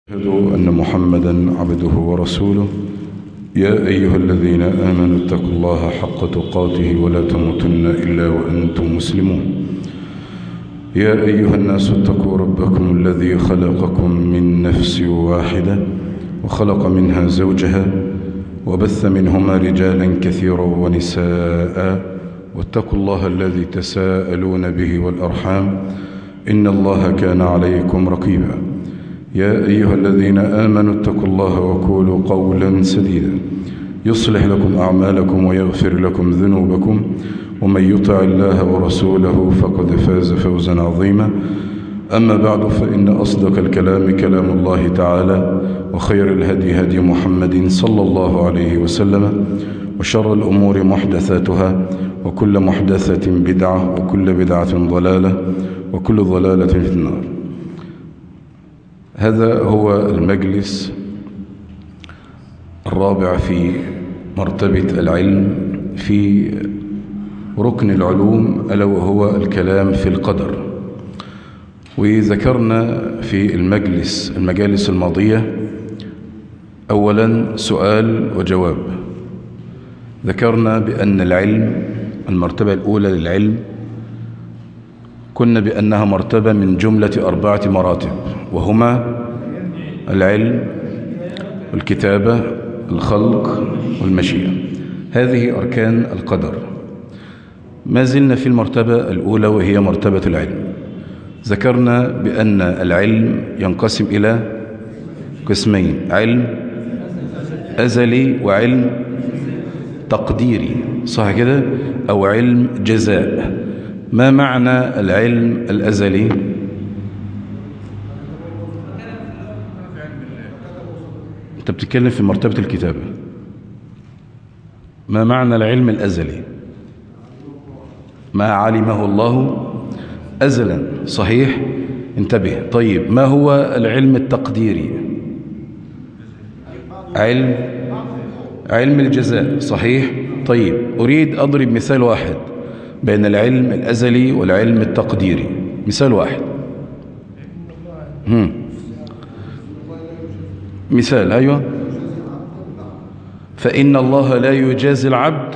أشهد أن محمدا عبده ورسوله. يا أيها الذين آمنوا اتقوا الله حق تقاته ولا تموتن إلا وأنتم مسلمون. يا أيها الناس اتقوا ربكم الذي خلقكم من نفس واحدة وخلق منها زوجها وبث منهما رجالا كثيرا ونساء واتقوا الله الذي تساءلون به والأرحام إن الله كان عليكم رقيبا. يا أيها الذين آمنوا اتقوا الله وقولوا قولا سديدا يصلح لكم أعمالكم ويغفر لكم ذنوبكم ومن يطع الله ورسوله فقد فاز فوزا عظيما. أما بعد فإن أصدق الكلام كلام الله تعالى وخير الهدي هدي محمد صلى الله عليه وسلم وشر الأمور محدثاتها وكل محدثة بدعة وكل بدعة ضلالة وكل ضلالة في النار. هذا هو المجلس الرابع في مرتبة العلم في ركن العلوم ألا وهو الكلام في القدر. وذكرنا في المجالس الماضية أولا سؤال وجواب. ذكرنا بأن العلم المرتبة الأولى للعلم كنا بأنها مرتبة من جملة 4 مراتب، وهما العلم والكتابة الخلق والمشيئة. هذه أركان القدر. ما زلنا في المرتبة الأولى وهي مرتبة العلم. ذكرنا بأن العلم ينقسم إلى قسمين: علم أزلي وعلم تقديري، صح كده؟ أو علم جزاء. ما معنى العلم الأزلي؟ أنت بتتكلم في مرتبة الكتابة. ما معنى العلم الأزلي؟ ما علمه الله أزلا، صحيح؟ انتبه. طيب، ما هو العلم التقديري؟ علم الجزاء، صحيح؟ طيب، أريد أضرب مثال واحد بين العلم الأزلي والعلم التقديري. مثال واحد. مثال. أيوة. فإن الله لا يجازي العبد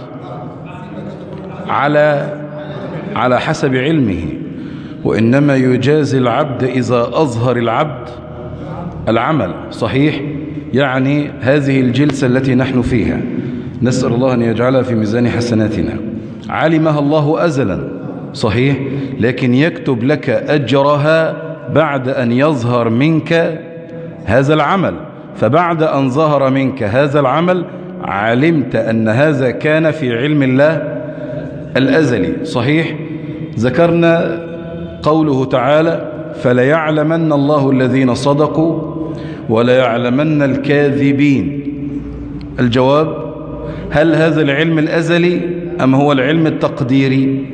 على حسب علمه، وإنما يجازي العبد إذا أظهر العبد العمل، صحيح؟ يعني هذه الجلسة التي نحن فيها نسأل الله أن يجعلها في ميزان حسناتنا. علمها الله أزلا، صحيح؟ لكن يكتب لك أجرها بعد أن يظهر منك هذا العمل. فبعد أن ظهر منك هذا العمل علمت أن هذا كان في علم الله الأزلي، صحيح؟ ذكرنا قوله تعالى: فليعلمن الله الذين صدقوا وليعلمن الكاذبين. الجواب: هل هذا العلم الأزلي أم هو العلم التقديري؟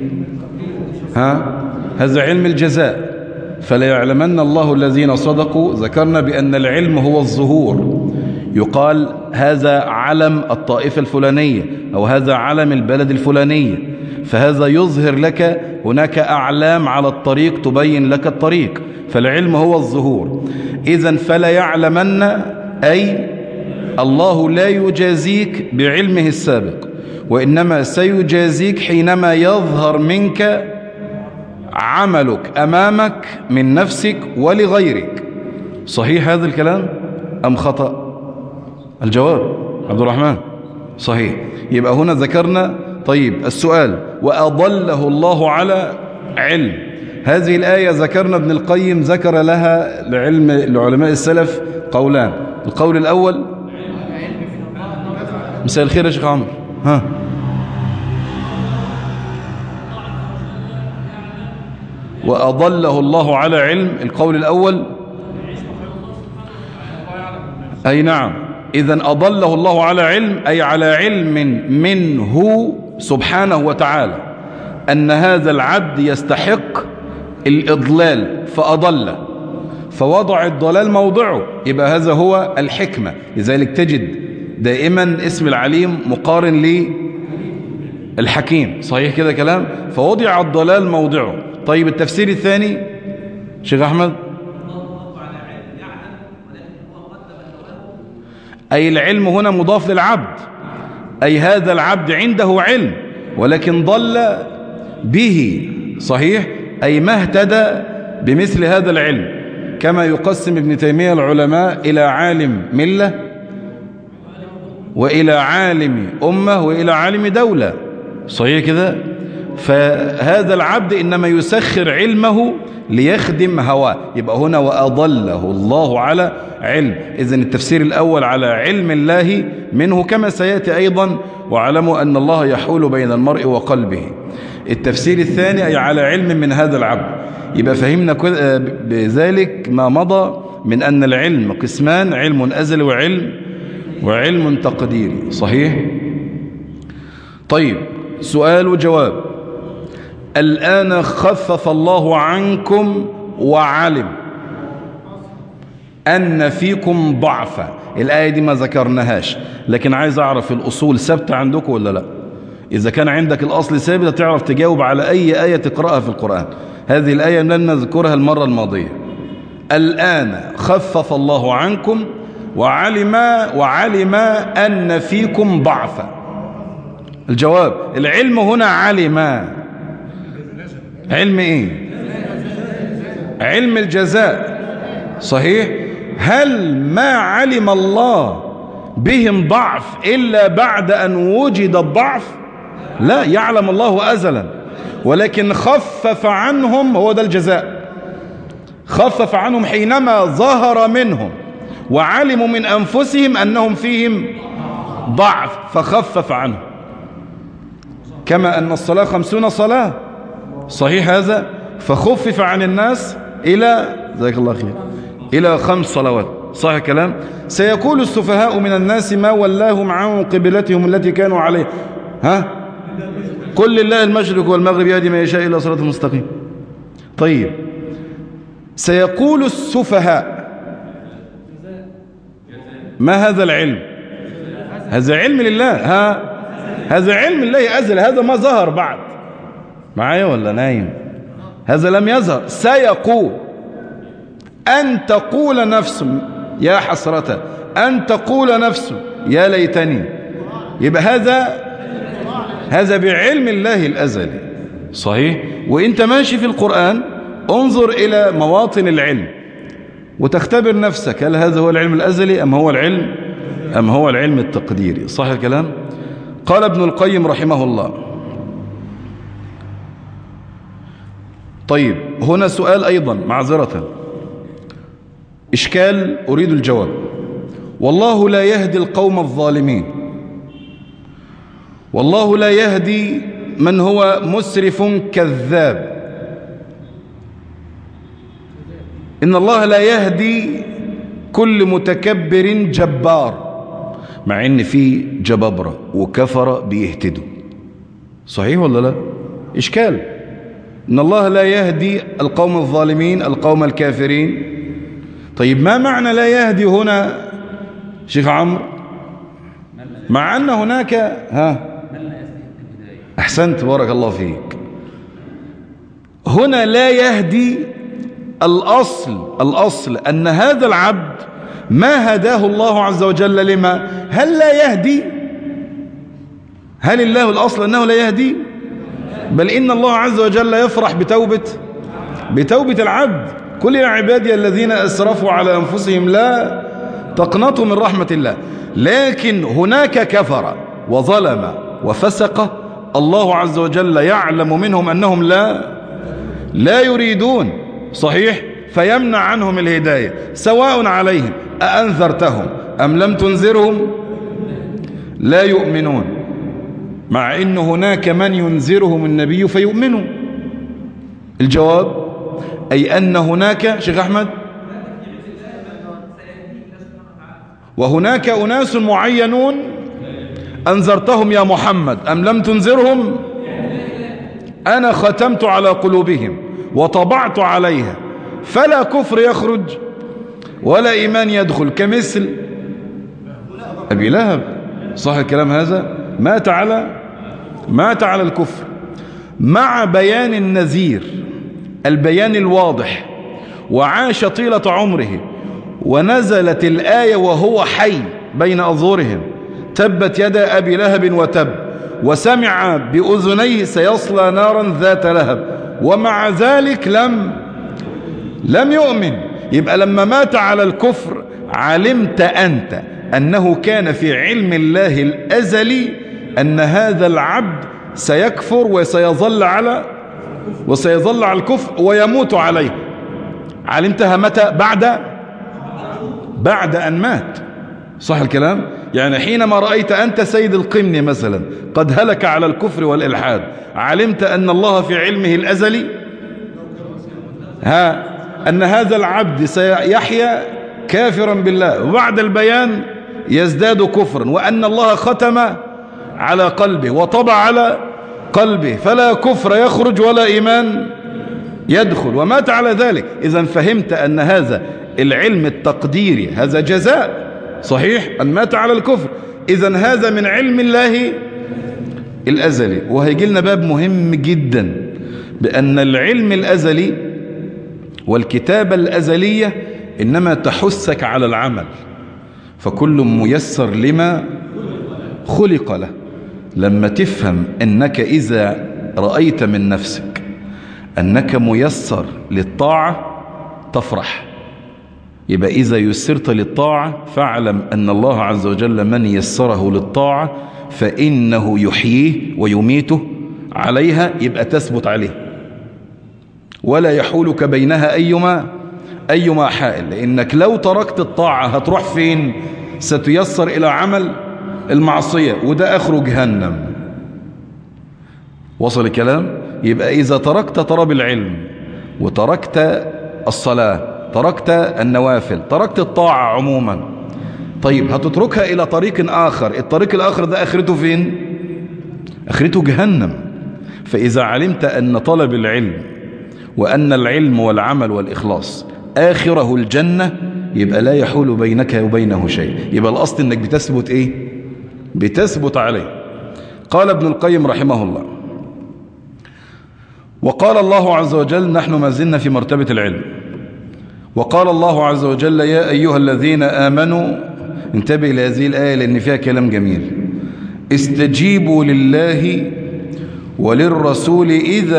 هذا علم الجزاء. فليعلمن الله الذين صدقوا. ذكرنا بأن العلم هو الظهور. يقال هذا علم الطائفة الفلانية أو هذا علم البلد الفلانية، فهذا يظهر لك هناك أعلام على الطريق تبين لك الطريق، فالعلم هو الظهور. إذن فلا يعلمن أي الله لا يجازيك بعلمه السابق، وإنما سيجازيك حينما يظهر منك عملك أمامك من نفسك ولغيرك. صحيح هذا الكلام أم خطأ؟ الجواب عبد الرحمن صحيح. يبقى هنا ذكرنا. طيب، السؤال: وأضله الله على علم. هذه الآية ذكرنا ابن القيم ذكر لها لعلماء السلف قولان. القول الأول: مساء الخير يا شيخ عمرو. وأضله الله على علم. القول الأول: أي نعم. إذن أضله الله على علم أي على علم منه سبحانه وتعالى أن هذا العبد يستحق الإضلال فأضل، فوضع الضلال موضعه. يبقى هذا هو الحكمة. لذلك تجد دائما اسم العليم مقارن للحكيم، صحيح كده كلام؟ فوضع الضلال موضعه. طيب، التفسير الثاني شيخ أحمد. أي العلم هنا مضاف للعبد، أي هذا العبد عنده علم ولكن ضل به، صحيح، أي ما اهتدى بمثل هذا العلم. كما يقسم ابن تيمية العلماء إلى عالم ملة وإلى عالم أمة وإلى عالم دولة، صحيح كده. فهذا العبد إنما يسخر علمه ليخدم هواه، يبقى هنا وأضله الله على علم. إذن التفسير الأول على علم الله منه كما سيأتي أيضا، واعلموا أن الله يحول بين المرء وقلبه. التفسير الثاني أي على علم من هذا العبد. يبقى فهمنا بذلك ما مضى من أن العلم قسمان: علم أزل وعلم تقديري، صحيح. طيب، سؤال وجواب. الآن خفف الله عنكم وعلم أن فيكم ضعفا. الآية دي ما ذكرناهاش، لكن عايز أعرف الأصول ثابتة عندكم ولا لا. إذا كان عندك الأصل ثابت تعرف تجاوب على أي آية تقرأها في القرآن. هذه الآية لم نذكرها المرة الماضية. الآن خفف الله عنكم وعلم أن فيكم ضعفا. الجواب: العلم هنا علم. علم إيه؟ علم الجزاء، صحيح. هل ما علم الله بهم ضعف إلا بعد أن وجد الضعف؟ لا، يعلم الله أزلا، ولكن خفف عنهم، هو ده الجزاء. خفف عنهم حينما ظهر منهم وعلموا من أنفسهم أنهم فيهم ضعف فخفف عنهم. كما أن الصلاة 50 صلاة، صحيح هذا، فخفف عن الناس إلى جزاك الله خير إلى 5 صلوات، صحيح كلام. سيقول السفهاء من الناس ما ولاهم عن قبلتهم التي كانوا عليه. قل لله المشرق والمغرب يهدي من يشاء إلى صراط مستقيم. طيب، سيقول السفهاء ما هذا العلم؟ هذا علم لله، هذا علم الله أزل، هذا ما ظهر بعد. معايا ولا نايم؟ هذا لم يظهر. سيقول أن تقول نفس يا حسرة، أن تقول نفس يا ليتني. يبقى هذا بعلم الله الأزلي، صحيح. وإنت ماشي في القرآن انظر إلى مواطن العلم وتختبر نفسك، هل هذا هو العلم الأزلي أم هو العلم التقديري، صحيح الكلام. قال ابن القيم رحمه الله. طيب، هنا سؤال أيضا، معذرة، إشكال أريد الجواب. والله لا يهدي القوم الظالمين، والله لا يهدي من هو مسرف كذاب. إن الله لا يهدي كل متكبر جبار، مع إن في جبابرة وكفر بيهتدوا، صحيح ولا لا؟ إشكال. إن الله لا يهدي القوم الظالمين، القوم الكافرين. طيب، ما معنى لا يهدي هنا شيخ عمرو؟ مع أن هناك أحسنت، بارك الله فيك. هنا لا يهدي، الأصل أن هذا العبد ما هداه الله عز وجل لما؟ هل لا يهدي؟ هل الله الأصل أنه لا يهدي؟ بل إن الله عز وجل يفرح بتوبة العبد. كل يا عبادي الذين أسرفوا على أنفسهم لا تقنطوا من رحمة الله. لكن هناك كفر وظلم وفسق، الله عز وجل يعلم منهم أنهم لا يريدون، صحيح، فيمنع عنهم الهداية. سواء عليهم أأنذرتهم أم لم تنذرهم لا يؤمنون، مع إن هناك من ينذرهم النبي فيؤمنوا. الجواب أي أن هناك شيخ أحمد وهناك أناس معينون أنذرتهم يا محمد أم لم تنذرهم أنا ختمت على قلوبهم وطبعت عليها فلا كفر يخرج ولا إيمان يدخل، كمثل أبي لهب، صح الكلام هذا؟ مات على الكفر، مع بيان النذير، البيان الواضح، وعاش طيلة عمره، ونزلت الآية وهو حي بين أظهرهم تبت يدا أبي لهب وتب وسمع بأذنيه سيصلى نارا ذات لهب ومع ذلك لم يؤمن. يبقى لما مات على الكفر علمت أنت أنه كان في علم الله الأزلي أن هذا العبد سيكفر وسيظل على الكفر ويموت عليه. علمتها متى؟ بعد أن مات. صح الكلام؟ يعني حينما رأيت أنت سيد القمن مثلا قد هلك على الكفر والإلحاد، علمت أن الله في علمه الأزلي أن هذا العبد سيحيا كافرا بالله وبعد البيان يزداد كفرا، وأن الله ختم على قلبه وطبع على قلبه فلا كفر يخرج ولا إيمان يدخل، ومات على ذلك. إذا فهمت أن هذا العلم التقديري هذا جزاء صحيح أن مات على الكفر. إذا هذا من علم الله الأزلي. وهيجي لنا باب مهم جدا بأن العلم الأزلي والكتابة الأزلية إنما تحثك على العمل، فكل ميسر لما خلق له. لما تفهم أنك إذا رأيت من نفسك أنك ميسر للطاعة تفرح. يبقى إذا يسرت للطاعة فاعلم أن الله عز وجل من يسره للطاعة فإنه يحييه ويميته عليها، يبقى تثبت عليه ولا يحولك بينها أيما حائل. لأنك لو تركت الطاعة هتروح فين؟ ستيسر إلى عمل المعصية وده آخره جهنم. وصل الكلام؟ يبقى إذا تركت طلب العلم وتركت الصلاة، تركت النوافل، تركت الطاعة عموما، طيب هتتركها إلى طريق آخر. الطريق الآخر ده آخرته فين؟ آخرته جهنم. فإذا علمت أن طلب العلم وأن العلم والعمل والإخلاص آخره الجنة يبقى لا يحول بينك وبينه شيء. يبقى الأصل أنك بتثبت إيه؟ بتثبت عليه. قال ابن القيم رحمه الله: وقال الله عز وجل، نحن ما زلنا في مرتبة العلم، وقال الله عز وجل: يا أيها الذين آمنوا، انتبه لهذه الآية لأن فيها كلام جميل، استجيبوا لله وللرسول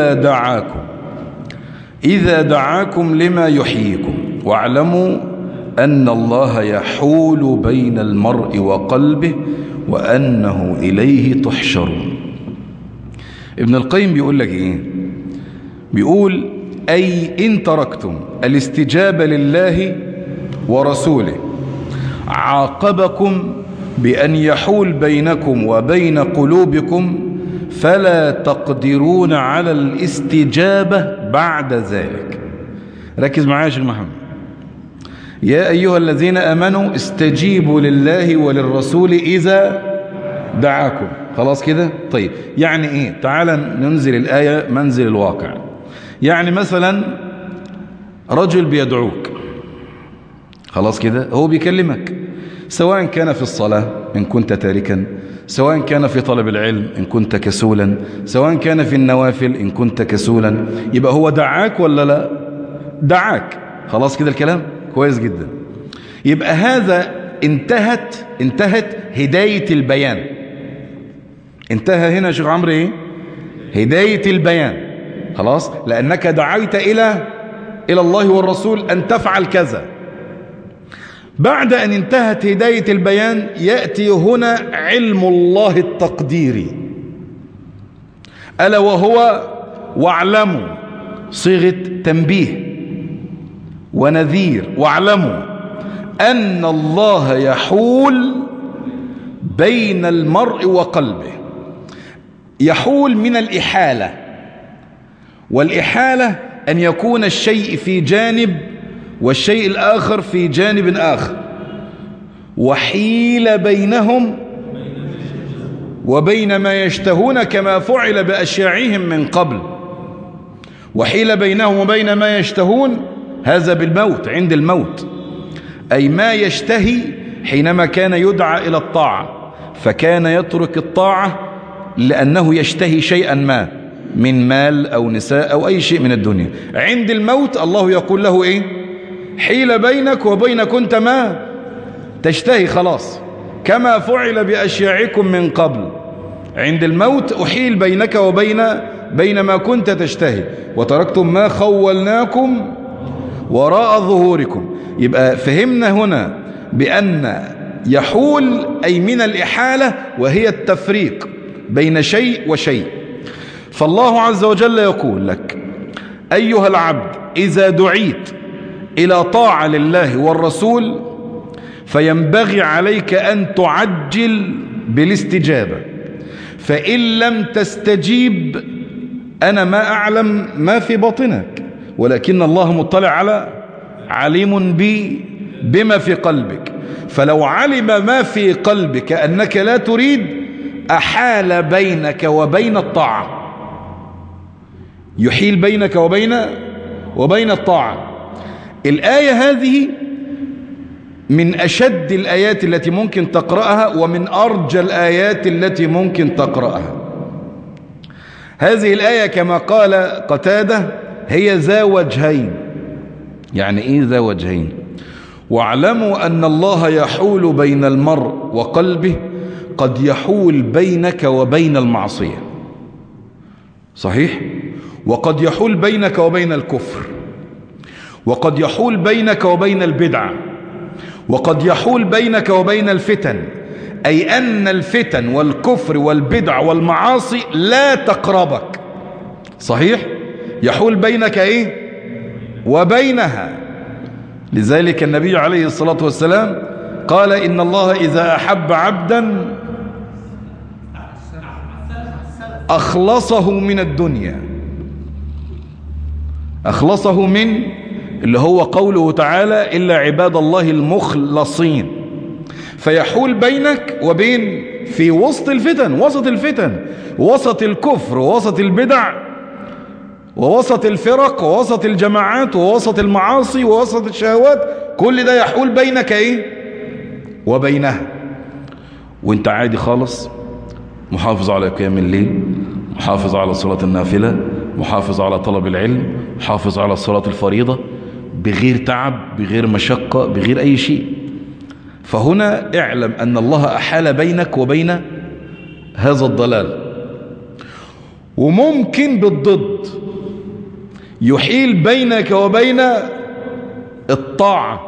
إذا دعاكم لما يحييكم واعلموا أن الله يحول بين المرء وقلبه وأنه إليه تحشرون. ابن القيم بيقول لك إيه؟ بيقول أي إن تركتم الاستجابة لله ورسوله عاقبكم بأن يحول بينكم وبين قلوبكم فلا تقدرون على الاستجابة بعد ذلك. ركز معايا يا شيخ محمد. يا أيها الذين آمنوا استجيبوا لله وللرسول إذا دعاكم. خلاص كده؟ طيب يعني إيه؟ تعال ننزل الآية منزل الواقع. يعني مثلا رجل بيدعوك، خلاص كده، هو بيكلمك، سواء كان في الصلاة إن كنت تاركا، سواء كان في طلب العلم إن كنت كسولا، سواء كان في النوافل إن كنت كسولا، يبقى هو دعاك ولا لا؟ دعاك. خلاص كده الكلام كويس جدا. يبقى هذا انتهت هداية البيان. انتهى هنا يا شيخ عمرو ايه؟ هداية البيان. خلاص، لأنك دعيت إلى الله والرسول أن تفعل كذا. بعد أن انتهت هداية البيان يأتي هنا علم الله التقديري، ألا وهو واعلموا، صيغة تنبيه ونذير، واعلموا أن الله يحول بين المرء وقلبه. يحول من الإحالة، والإحالة أن يكون الشيء في جانب والشيء الآخر في جانب آخر، وحيل بينهم وبين ما يشتهون كما فعل بأشياعهم من قبل. وحيل بينهم وبين ما يشتهون هذا بالموت، عند الموت، أي ما يشتهي حينما كان يدعى إلى الطاعة فكان يترك الطاعة لأنه يشتهي شيئا ما من مال أو نساء أو أي شيء من الدنيا. عند الموت الله يقول له إيه؟ حيل بينك وبين كنت ما تشتهي. خلاص كما فعل بأشياعكم من قبل. عند الموت أحيل بينك وبين ما كنت تشتهي وتركتم ما خولناكم وراء ظهوركم. يبقى فهمنا هنا بأن يحول أي من الإحالة، وهي التفريق بين شيء وشيء. فالله عز وجل يقول لك أيها العبد إذا دعيت إلى طاعة لله والرسول فينبغي عليك أن تعجل بالاستجابة، فإن لم تستجيب أنا ما أعلم ما في باطنك، ولكن الله مطلع عليم بما في قلبك. فلو علم ما في قلبك أنك لا تريد أحال بينك وبين الطاعة، يحيل بينك وبين الطاعة. الآية هذه من أشد الآيات التي ممكن تقرأها، ومن أرجى الآيات التي ممكن تقرأها. هذه الآية كما قال قتادة هي ذا وجهين. يعني إيه ذا وجهين؟ واعلموا أن الله يحول بين المرء وقلبه، قد يحول بينك وبين المعصية، صحيح؟ وقد يحول بينك وبين الكفر، وقد يحول بينك وبين البدعة، وقد يحول بينك وبين الفتن. أي أن الفتن والكفر والبدع والمعاصي لا تقربك، صحيح؟ يحول بينك إيه؟ وبينها. لذلك النبي عليه الصلاة والسلام قال إن الله إذا أحب عبدا أخلصه من الدنيا، أخلصه من اللي هو قوله تعالى إلا عباد الله المخلصين. فيحول بينك وبين في وسط الفتن، وسط الكفر، ووسط البدع، ووسط الفرق، ووسط الجماعات، ووسط المعاصي، ووسط الشهوات. كل ده يحول بينك إيه؟ وبينها. وانت عادي خالص، محافظ على قيام الليل، محافظ على صلاة النافلة، محافظ على طلب العلم، محافظ على الصلاة الفريضة، بغير تعب، بغير مشقة، بغير أي شيء. فهنا اعلم أن الله أحال بينك وبين هذا الضلال. وممكن بالضد يحيل بينك وبين الطاعة،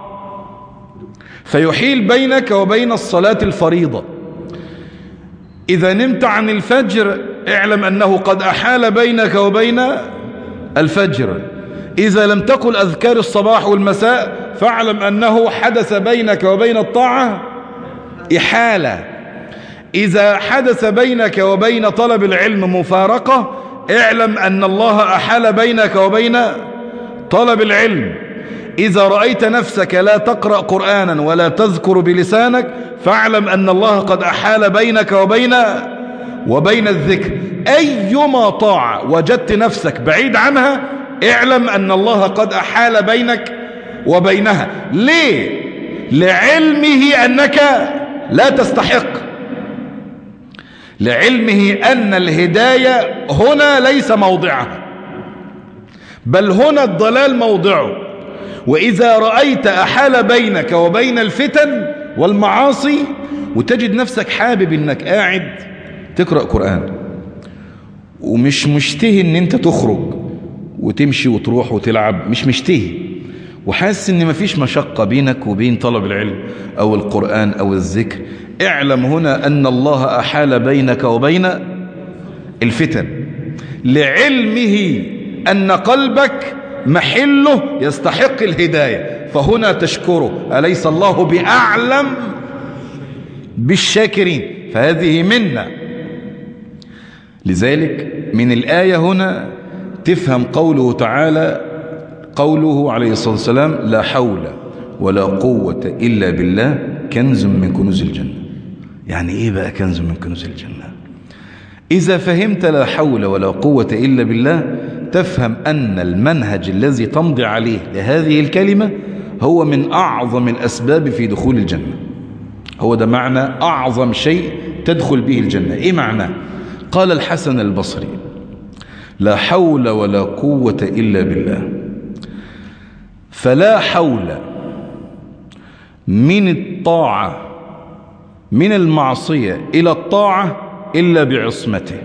فيحيل بينك وبين الصلاة الفريضة. إذا نمت عن الفجر اعلم أنه قد أحال بينك وبين الفجر. إذا لم تقل أذكار الصباح والمساء فاعلم أنه حدث بينك وبين الطاعة إحالة. إذا حدث بينك وبين طلب العلم مفارقة اعلم أن الله أحال بينك وبين طلب العلم. إذا رأيت نفسك لا تقرأ قرآنا ولا تذكر بلسانك فاعلم أن الله قد أحال بينك وبين الذكر. أيما طاعة وجدت نفسك بعيد عنها اعلم أن الله قد أحال بينك وبينها. ليه؟ لعلمه أنك لا تستحق، لعلمه أن الهداية هنا ليس موضعها، بل هنا الضلال موضعه. وإذا رأيت أحال بينك وبين الفتن والمعاصي وتجد نفسك حابب أنك قاعد تقرأ قرآن ومش مشتهي أن أنت تخرج وتمشي وتروح وتلعب، مش مشتهي، وحاسس أن مفيش مشقة بينك وبين طلب العلم أو القرآن أو الذكر، اعلم هنا أن الله أحال بينك وبين الفتن، لعلمه أن قلبك محله يستحق الهداية. فهنا تشكره، أليس الله بأعلم بالشاكرين؟ فهذه منا. لذلك من الآية هنا تفهم قوله تعالى، قوله عليه الصلاة والسلام لا حول ولا قوة إلا بالله كنز من كنوز الجنة. يعني إيه بقى كنز من كنوز الجنة؟ إذا فهمت لا حول ولا قوة إلا بالله تفهم أن المنهج الذي تمضي عليه لهذه الكلمة هو من أعظم الأسباب في دخول الجنة. هو ده معنى أعظم شيء تدخل به الجنة. إيه معناه؟ قال الحسن البصري لا حول ولا قوة إلا بالله. فلا حول من الطاعة من المعصية إلى الطاعة إلا بعصمته.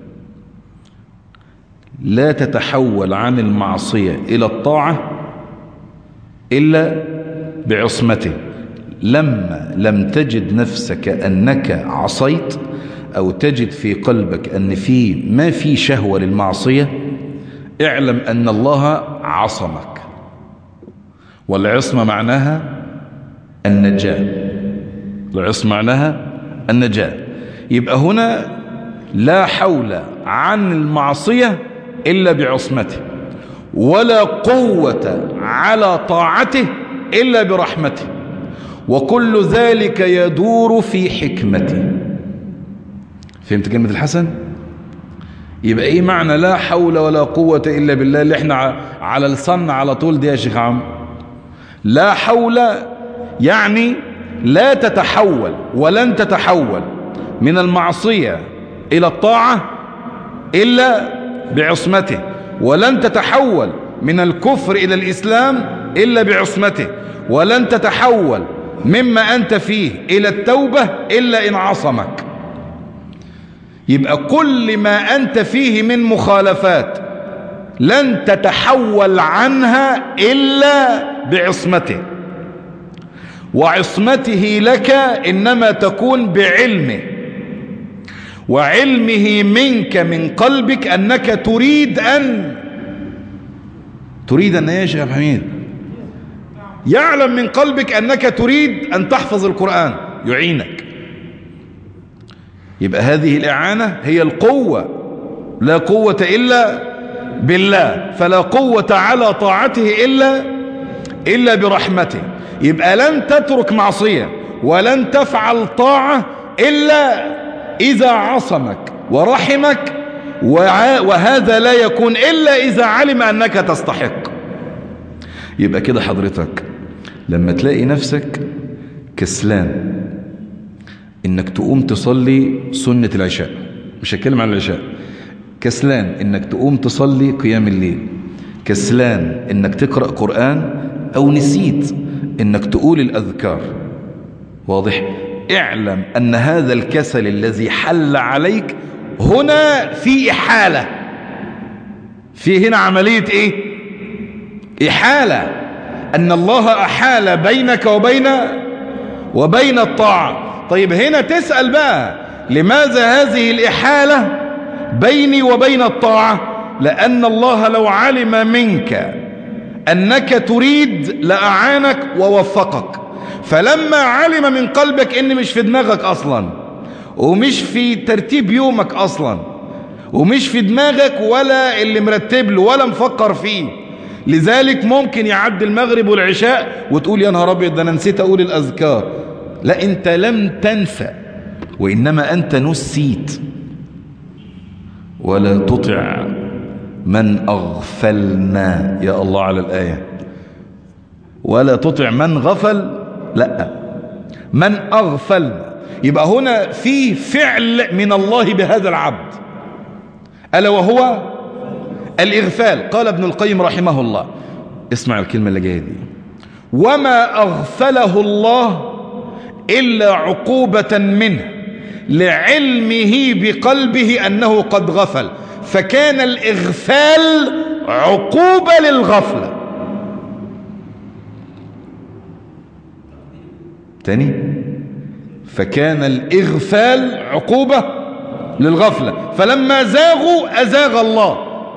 لا تتحول عن المعصية إلى الطاعة إلا بعصمته. لما لم تجد نفسك أنك عصيت أو تجد في قلبك أن ما في شهوة للمعصية، اعلم أن الله عصمك. والعصمة معناها النجاة. العصمة معناها النجاة. يبقى هنا لا حول عن المعصية إلا بعصمته، ولا قوة على طاعته إلا برحمته، وكل ذلك يدور في حكمته. فهمت كلمة الحسن؟ يبقى ايه معنى لا حول ولا قوة إلا بالله اللي احنا على لساننا على طول دي يا شيخ عم؟ لا حول يعني لا تتحول ولن تتحول من المعصية إلى الطاعة إلا بعصمته، ولن تتحول من الكفر إلى الإسلام إلا بعصمته، ولن تتحول مما أنت فيه إلى التوبة إلا إن عصمك. يبقى كل ما أنت فيه من مخالفات لن تتحول عنها إلا بعصمته، وعصمته لك إنما تكون بعلمه، وعلمه منك من قلبك أنك تريد أن يا شيخ حميد، يعلم من قلبك أنك تريد أن تحفظ القرآن يعينك. يبقى هذه الإعانة هي القوة. لا قوة إلا بالله، فلا قوة على طاعته إلا برحمته. يبقى لن تترك معصية ولن تفعل طاعة إلا إذا عصمك ورحمك، وهذا لا يكون إلا إذا علم أنك تستحق. يبقى كده حضرتك لما تلاقي نفسك كسلان إنك تقوم تصلي سنة العشاء، مش هتكلم عن العشاء، كسلان إنك تقوم تصلي قيام الليل، كسلان إنك تقرأ قرآن، أو نسيت إنك تقول الأذكار، واضح؟ اعلم أن هذا الكسل الذي حل عليك هنا في إحالة، في هنا عملية إيه؟ إحالة، أن الله أحال بينك وبين الطاعة. طيب هنا تسأل بقى لماذا هذه الإحالة بيني وبين الطاعة؟ لأن الله لو علم منك أنك تريد لأعانك ووفقك، فلما علم من قلبك إن مش في دماغك أصلا، ومش في ترتيب يومك أصلا، ومش في دماغك ولا اللي مرتب له ولا مفكر فيه، لذلك ممكن يعدي المغرب والعشاء وتقول يا نهار أبيض ده أنا نسيت أقول الأذكار. لا، أنت لم تنسى، وإنما أنت نسيت. ولا تطع من أغفلنا، يا الله على الآية، ولا تطع من غفل، لا، من أغفلنا. يبقى هنا في فعل من الله بهذا العبد، ألا وهو الإغفال. قال ابن القيم رحمه الله، اسمع الكلمة اللي جاية دي: وما أغفله الله إلا عقوبة منه لعلمه بقلبه أنه قد غفل، فكان الإغفال عقوبة للغفلة. تاني، فكان الإغفال عقوبة للغفلة، فلما زاغوا أزاغ الله،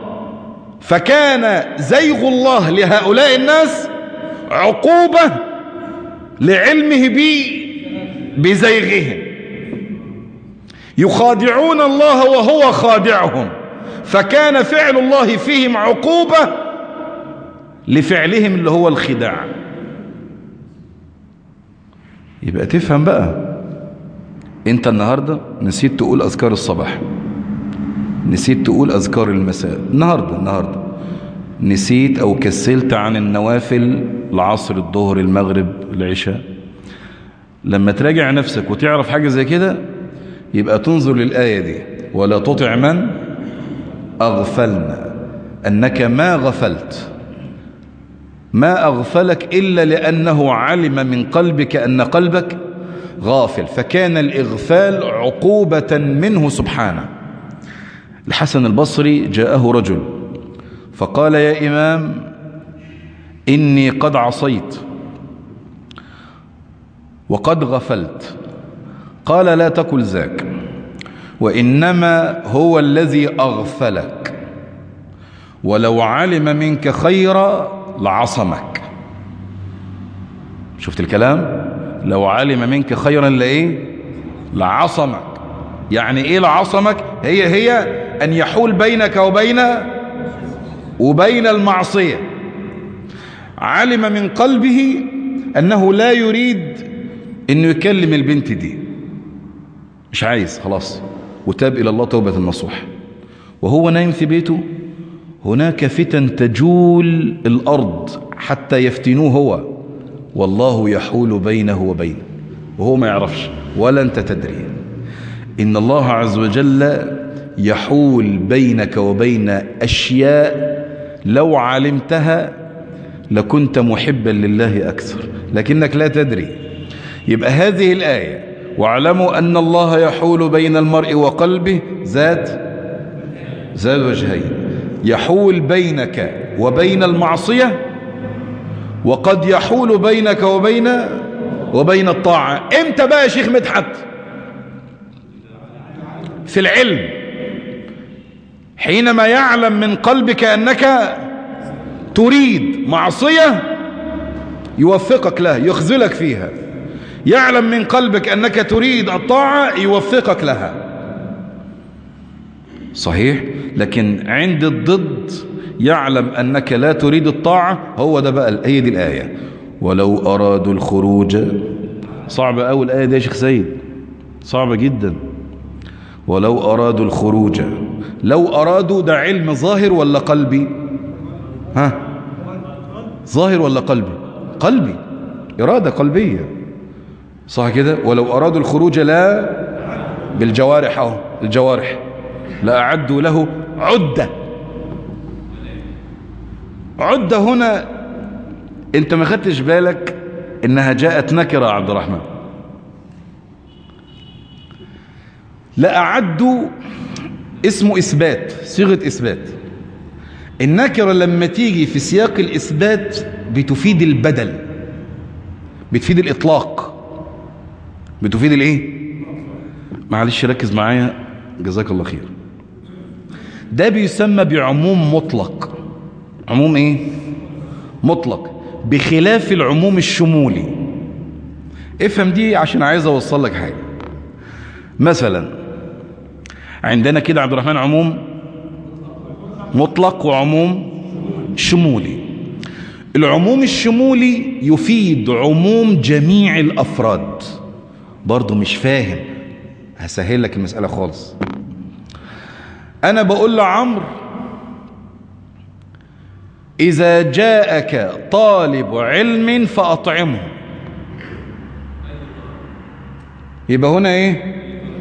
فكان زيغ الله لهؤلاء الناس عقوبة لعلمه بزيغهم. يخادعون الله وهو خادعهم، فكان فعل الله فيهم عقوبة لفعلهم اللي هو الخداع. يبقى تفهم بقى، انت النهاردة نسيت تقول أذكار الصباح، نسيت تقول أذكار المساء، النهاردة نسيت أو كسلت عن النوافل، العصر، الظهر، المغرب، العشاء. لما تراجع نفسك وتعرف حاجة زي كده، يبقى تنظر للآية دي: ولا تطع من أغفلنا، أنك ما غفلت، ما أغفلك إلا لأنه علم من قلبك أن قلبك غافل، فكان الإغفال عقوبة منه سبحانه. الحسن البصري جاءه رجل فقال: يا إمام إني قد عصيت وقد غفلت. قال: لا تقل ذاك، وإنما هو الذي أغفلك، ولو علم منك خيرا لعصمك. شفت الكلام؟ لو علم منك خيرا لإيه؟ لعصمك. يعني إيه لعصمك؟ هي أن يحول بينك وبين المعصية. علم من قلبه أنه لا يريد أنه يكلم البنت دي، مش عايز خلاص، وتاب إلى الله توبة النصوح. وهو نايم في بيته هناك فتن تجول الأرض حتى يفتنوه هو، والله يحول بينه وبينه وهو ما يعرفش ولا أنت تدري. إن الله عز وجل يحول بينك وبين أشياء لو علمتها لكنت محبا لله أكثر، لكنك لا تدري. يبقى هذه الآية: واعلموا أن الله يحول بين المرء وقلبه ذات وجهين، يحول بينك وبين المعصية، وقد يحول بينك وبين الطاعة. امتى بقى يا شيخ مدحت؟ في العلم، حينما يعلم من قلبك أنك تريد معصية يوفقك لها يخذلك فيها، يعلم من قلبك أنك تريد الطاعة يوفقك لها. صحيح؟ لكن عند الضد يعلم أنك لا تريد الطاعة، هو ده بقى هي دي الآية: ولو أرادوا الخروج. صعبة أول الآية دي يا شيخ سيد، صعبة جدا. ولو أرادوا الخروج، لو أرادوا ده علم ظاهر ولا قلبي؟ ها؟ ظاهر ولا قلبي؟ قلبي، إرادة قلبية، صح كده؟ ولو أرادوا الخروج لا بالجوارح، أهو الجوارح لأعدوا له عدة. عدة هنا انت ما خدتش بالك انها جاءت نكرة يا عبد الرحمن. لأعدوا اسمه إثبات، صيغة إثبات. النكرة لما تيجي في سياق الإثبات بتفيد البدل، بتفيد الإطلاق، بتفيد الإيه؟ معلش ركز معايا جزاك الله خير. ده بيسمى بعموم مطلق. عموم إيه؟ مطلق، بخلاف العموم الشمولي. افهم دي عشان عايز أوصل لك حاجة. مثلا عندنا كده عبد الرحمن عموم مطلق وعموم شمولي. العموم الشمولي يفيد عموم جميع الأفراد. برضو مش فاهم، هسهل لك المسألة خالص. أنا بقول لعمرو: إذا جاءك طالب علم فأطعمه. يبقى هنا إيه؟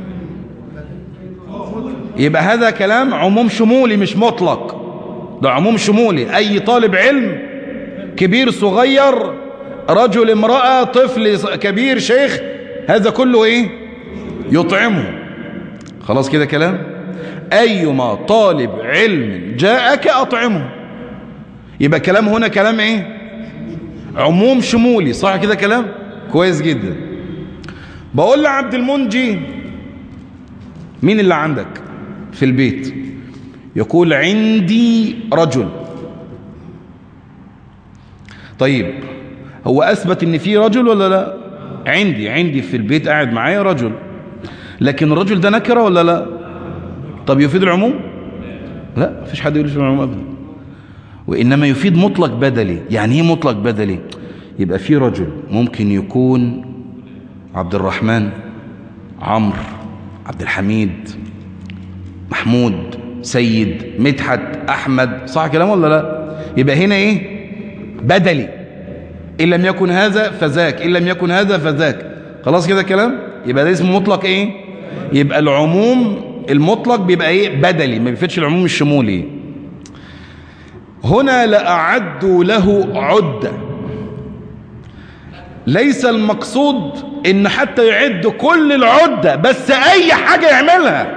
يبقى هذا كلام عموم شمولي مش مطلق، ده عموم شمولي. أي طالب علم، كبير صغير، رجل امرأة، طفل كبير شيخ، هذا كله إيه؟ يطعمه. خلاص كده كلام. أيما طالب علم جاءك أطعمه. يبقى كلام هنا كلام إيه؟ عموم شمولي، صح كده كلام؟ كويس جدا. بقول لعبد المنجي: مين اللي عندك في البيت؟ يقول: عندي رجل. طيب هو أثبت إن في رجل ولا لا؟ عندي في البيت قاعد معايا رجل، لكن الرجل ده نكرة ولا لا؟ طب يفيد العموم؟ لا، مفيش حد يقول في العموم أبدا، وإنما يفيد مطلق بدلي. يعني ايه مطلق بدلي؟ يبقى في رجل ممكن يكون عبد الرحمن، عمرو، عبد الحميد، محمود، سيد، مدحت، أحمد، صح كلام ولا لا؟ يبقى هنا ايه؟ بدلي. إن لم يكن هذا فذاك، إن لم يكن هذا فذاك. خلاص كده كلام. يبقى ده اسمه مطلق ايه؟ يبقى العموم المطلق بيبقى ايه؟ بدلي، ما بيفيدش العموم الشمولي. هنا لأعدوا له عدة. ليس المقصود ان حتى يعد كل العدة، بس اي حاجة يعملها،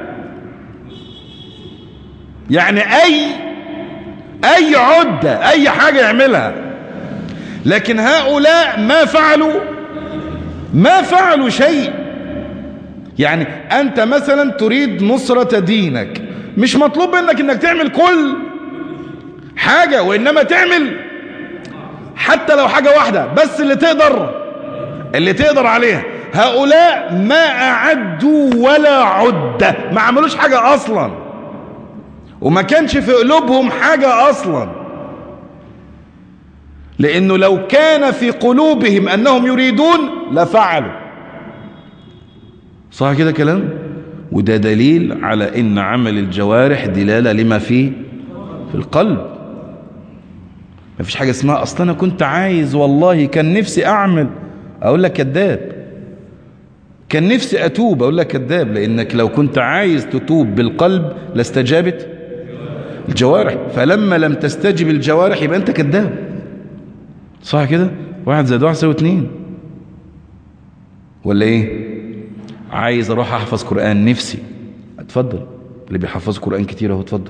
يعني اي عدة، اي حاجة يعملها. لكن هؤلاء ما فعلوا شيء. يعني انت مثلا تريد نصرة دينك، مش مطلوب منك انك تعمل كل حاجة، وانما تعمل حتى لو حاجة واحدة بس اللي تقدر عليها. هؤلاء ما اعدوا ولا عدة، ما عملوش حاجة اصلا، وما كانش في قلوبهم حاجة اصلا. لانه لو كان في قلوبهم انهم يريدون لفعلوا. صح كده كلام؟ وده دليل على ان عمل الجوارح دلالة لما في القلب. ما فيش حاجة اسمها اصلا انا كنت عايز والله كان نفسي اعمل، اقول لك كذاب. كان نفسي اتوب، اقول لك كذاب، لانك لو كنت عايز تتوب بالقلب لاستجابت الجوارح، فلما لم تستجب الجوارح يبقى انت كذاب. صح كده؟ 1 زائد 1 يساوي 2 ولا ايه؟ عايز اروح احفظ قرآن، نفسي، اتفضل، اللي بيحفظ قرآن كتير اهو اتفضل.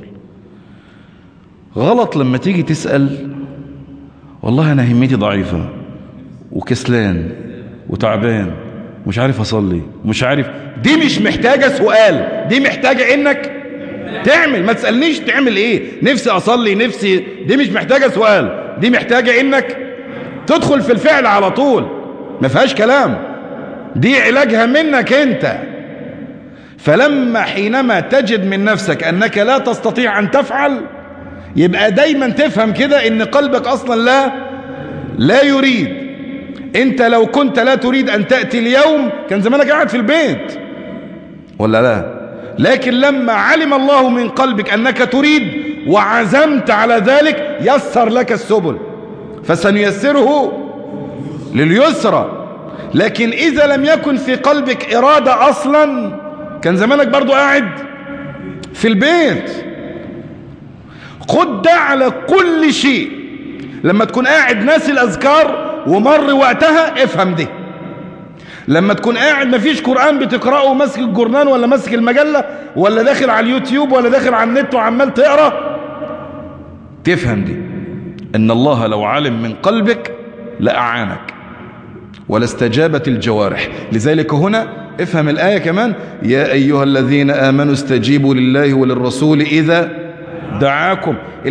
غلط لما تيجي تسأل والله انا همتي ضعيفة وكسلان وتعبان ومش عارف اصلي ومش عارف. دي مش محتاجة سؤال، دي محتاجة انك تعمل. ما تسألنيش تعمل ايه، نفسي اصلي، نفسي، دي مش محتاجة سؤال، دي محتاجة انك تدخل في الفعل على طول، ما فيهاش كلام. دي علاجها منك انت. فلما حينما تجد من نفسك انك لا تستطيع ان تفعل، يبقى دايما تفهم كده ان قلبك اصلا لا يريد. انت لو كنت لا تريد ان تأتي اليوم كان زمانك قاعد في البيت ولا لا؟ لكن لما علم الله من قلبك انك تريد وعزمت على ذلك يسر لك السبل، فسنيسره لليسرى. لكن اذا لم يكن في قلبك ارادة اصلا كان زمانك برضو قاعد في البيت. خد ده على كل شيء. لما تكون قاعد ناسي الاذكار ومر وقتها افهم ده. لما تكون قاعد مفيش قرآن بتقرأه وماسك الجورنان ولا ماسك المجلة ولا داخل على اليوتيوب ولا داخل على النت وعمال تقرأ، تفهم دي ان الله لو علم من قلبك لأعانك ولاستجابت الجوارح. لذلك هنا افهم الآية كمان: يا أيها الذين آمنوا استجيبوا لله وللرسول إذا دعاكم.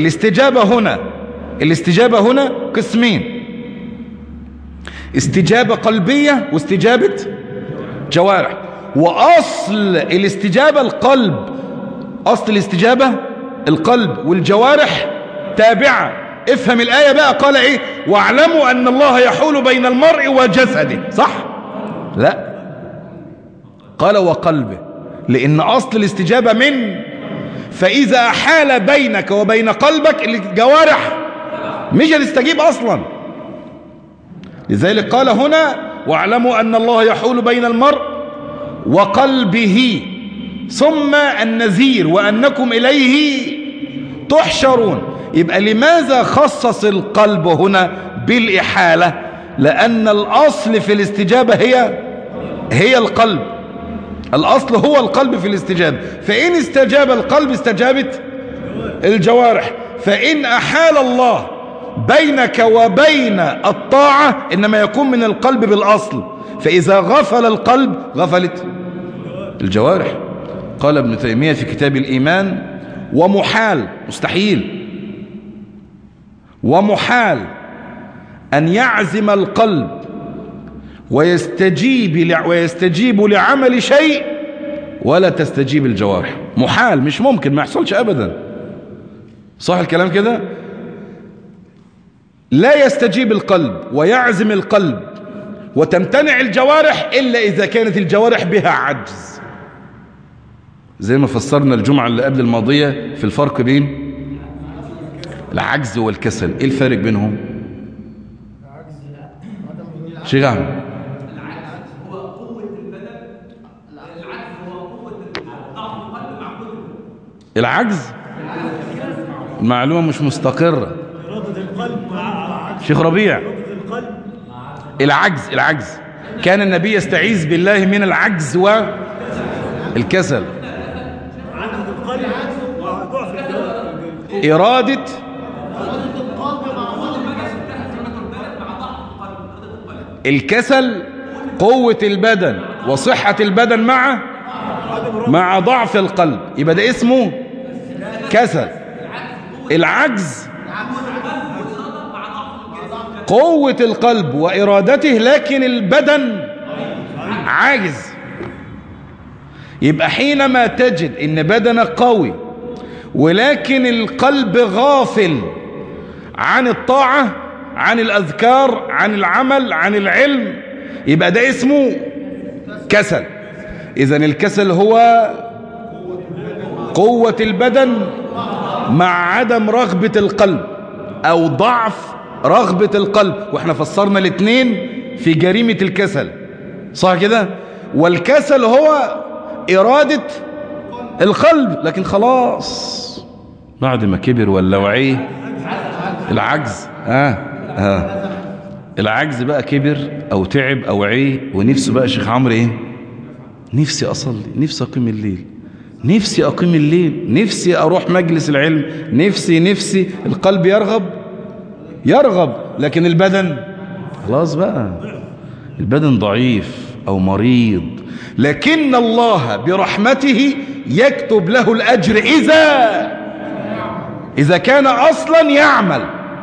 الاستجابة هنا قسمين: استجابة قلبية واستجابة جوارح. وأصل الاستجابة القلب، أصل الاستجابة القلب، والجوارح تابعة. افهم الآية بقى، قال ايه؟ واعلموا أن الله يحول بين المرء وجسده. صح؟ لا، قال وقلبه، لأن أصل الاستجابة من، فإذا حال بينك وبين قلبك الجوارح مش هتستجيب أصلا. لذلك قال هنا واعلموا أن الله يحول بين المرء وقلبه، ثم النذير وأنكم إليه تحشرون. يبقى لماذا خصص القلب هنا بالإحالة؟ لأن الأصل في الاستجابة هي القلب. الأصل هو القلب في الاستجابة. فإن استجاب القلب استجابت الجوارح. فإن أحال الله بينك وبين الطاعة إنما يكون من القلب بالأصل، فإذا غفل القلب غفلت الجوارح. قال ابن تيمية في كتاب الإيمان: ومحال، مستحيل، ومحال أن يعزم القلب ويستجيب لعمل شيء ولا تستجيب الجوارح. محال، مش ممكن، ما يحصلش أبدا. صح الكلام كده؟ لا يستجيب القلب ويعزم القلب وتمتنع الجوارح إلا إذا كانت الجوارح بها عجز، زي ما فسرنا الجمعة اللي قبل الماضية في الفرق بين العجز والكسل. ايه الفرق بينهم؟ شيخ احمد، العجز هو قوة البدن، العجز هو قوة ضعف القلب مع قوة البدن. العجز المعلومة مش مستقرة. إرادة القلب مع شيخ ربيع، إرادة القلب العجز كان النبي يستعيذ بالله من العجز والكسل. إرادة الكسل، قوة البدن وصحة البدن مع ضعف القلب، يبقى ده اسمه كسل. العجز قوة القلب وإرادته لكن البدن عاجز. يبقى حينما تجد إن بدنك قوي ولكن القلب غافل عن الطاعة، عن الأذكار، عن العمل، عن العلم، يبقى ده اسمه كسل. إذن الكسل هو قوة البدن مع عدم رغبة القلب أو ضعف رغبة القلب، واحنا فسرنا الاثنين في جريمة الكسل، صح كده؟ والكسل هو إرادة القلب لكن خلاص بعد ما كبر ولا وعيه العجز العجز بقى كبر او تعب او وعيه ونفسه بقى شيخ عمرو ايه؟ نفسي اصلي، نفسي اقيم الليل، نفسي اقيم الليل، نفسي اروح مجلس العلم، نفسي القلب يرغب لكن البدن خلاص بقى، البدن ضعيف او مريض. لكن الله برحمته يكتب له الأجر إذا كان أصلا يعمل،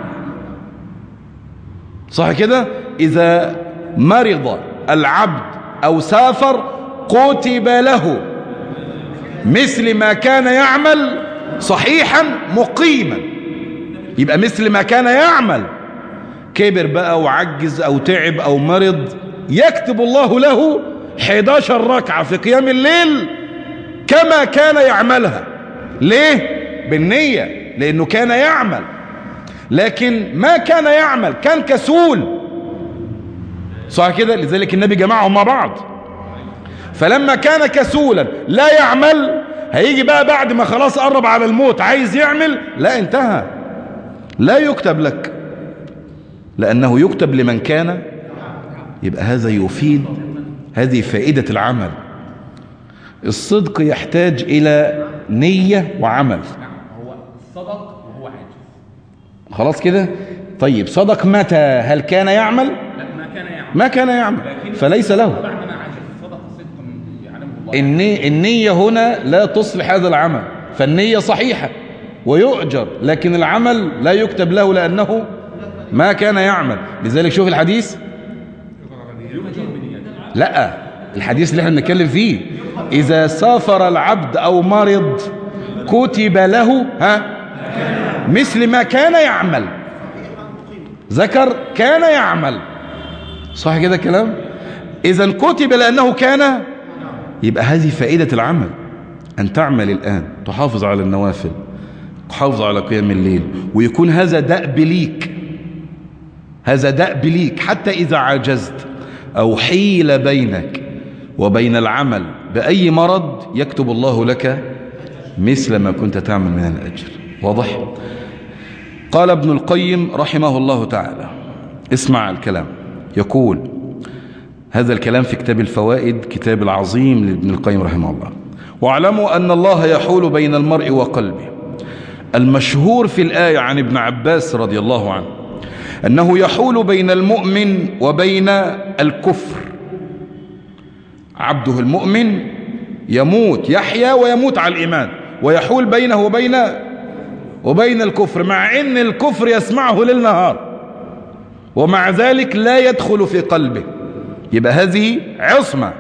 صح كده؟ إذا مرض العبد أو سافر كتب له مثل ما كان يعمل صحيحا مقيما. يبقى مثل ما كان يعمل، كبر بقى وعجز أو تعب أو مرض، يكتب الله له 11 ركعة في قيام الليل كما كان يعملها. ليه؟ بالنية، لأنه كان يعمل. لكن ما كان يعمل كان كسول، صح كده؟ لذلك النبي جمعهم مع بعض. فلما كان كسولا لا يعمل، هيجي بقى بعد ما خلاص قرب على الموت عايز يعمل، لا انتهى، لا يكتب لك، لأنه يكتب لمن كان. يبقى هذا يفيد، هذه فائدة العمل. الصدق يحتاج إلى نية وعمل. هو صدق وهو عاجز، خلاص كده؟ طيب صدق متى؟ هل كان يعمل؟ لا ما كان يعمل فليس له. بعد ما عاجز صدق صدقا يعلمه الله. النية هنا لا تصلح هذا العمل، فالنية صحيحة ويؤجر، لكن العمل لا يكتب له لأنه ما كان يعمل. لذلك شوف الحديث، لا الحديث اللي احنا بنتكلم فيه، إذا سافر العبد أو مرض كتب له مثل ما كان يعمل. ذكر كان يعمل، صح كده الكلام؟ إذا كتب لأنه كان. يبقى هذه فائدة العمل، أن تعمل الآن، تحافظ على النوافل، تحافظ على قيام الليل، ويكون هذا دأب ليك، هذا دأب ليك حتى إذا عجزت أو حيل بينك وبين العمل بأي مرض يكتب الله لك مثل ما كنت تعمل من الأجر. واضح؟ قال ابن القيم رحمه الله تعالى، اسمع الكلام، يقول هذا الكلام في كتاب الفوائد، كتاب العظيم لابن القيم رحمه الله: واعلموا أن الله يحول بين المرء وقلبه. المشهور في الآية عن ابن عباس رضي الله عنه أنه يحول بين المؤمن وبين الكفر. عبده المؤمن يموت، يحيا ويموت على الإيمان، ويحول بينه وبين الكفر، مع أن الكفر يسمعه ليل نهار ومع ذلك لا يدخل في قلبه. يبقى هذه عصمة.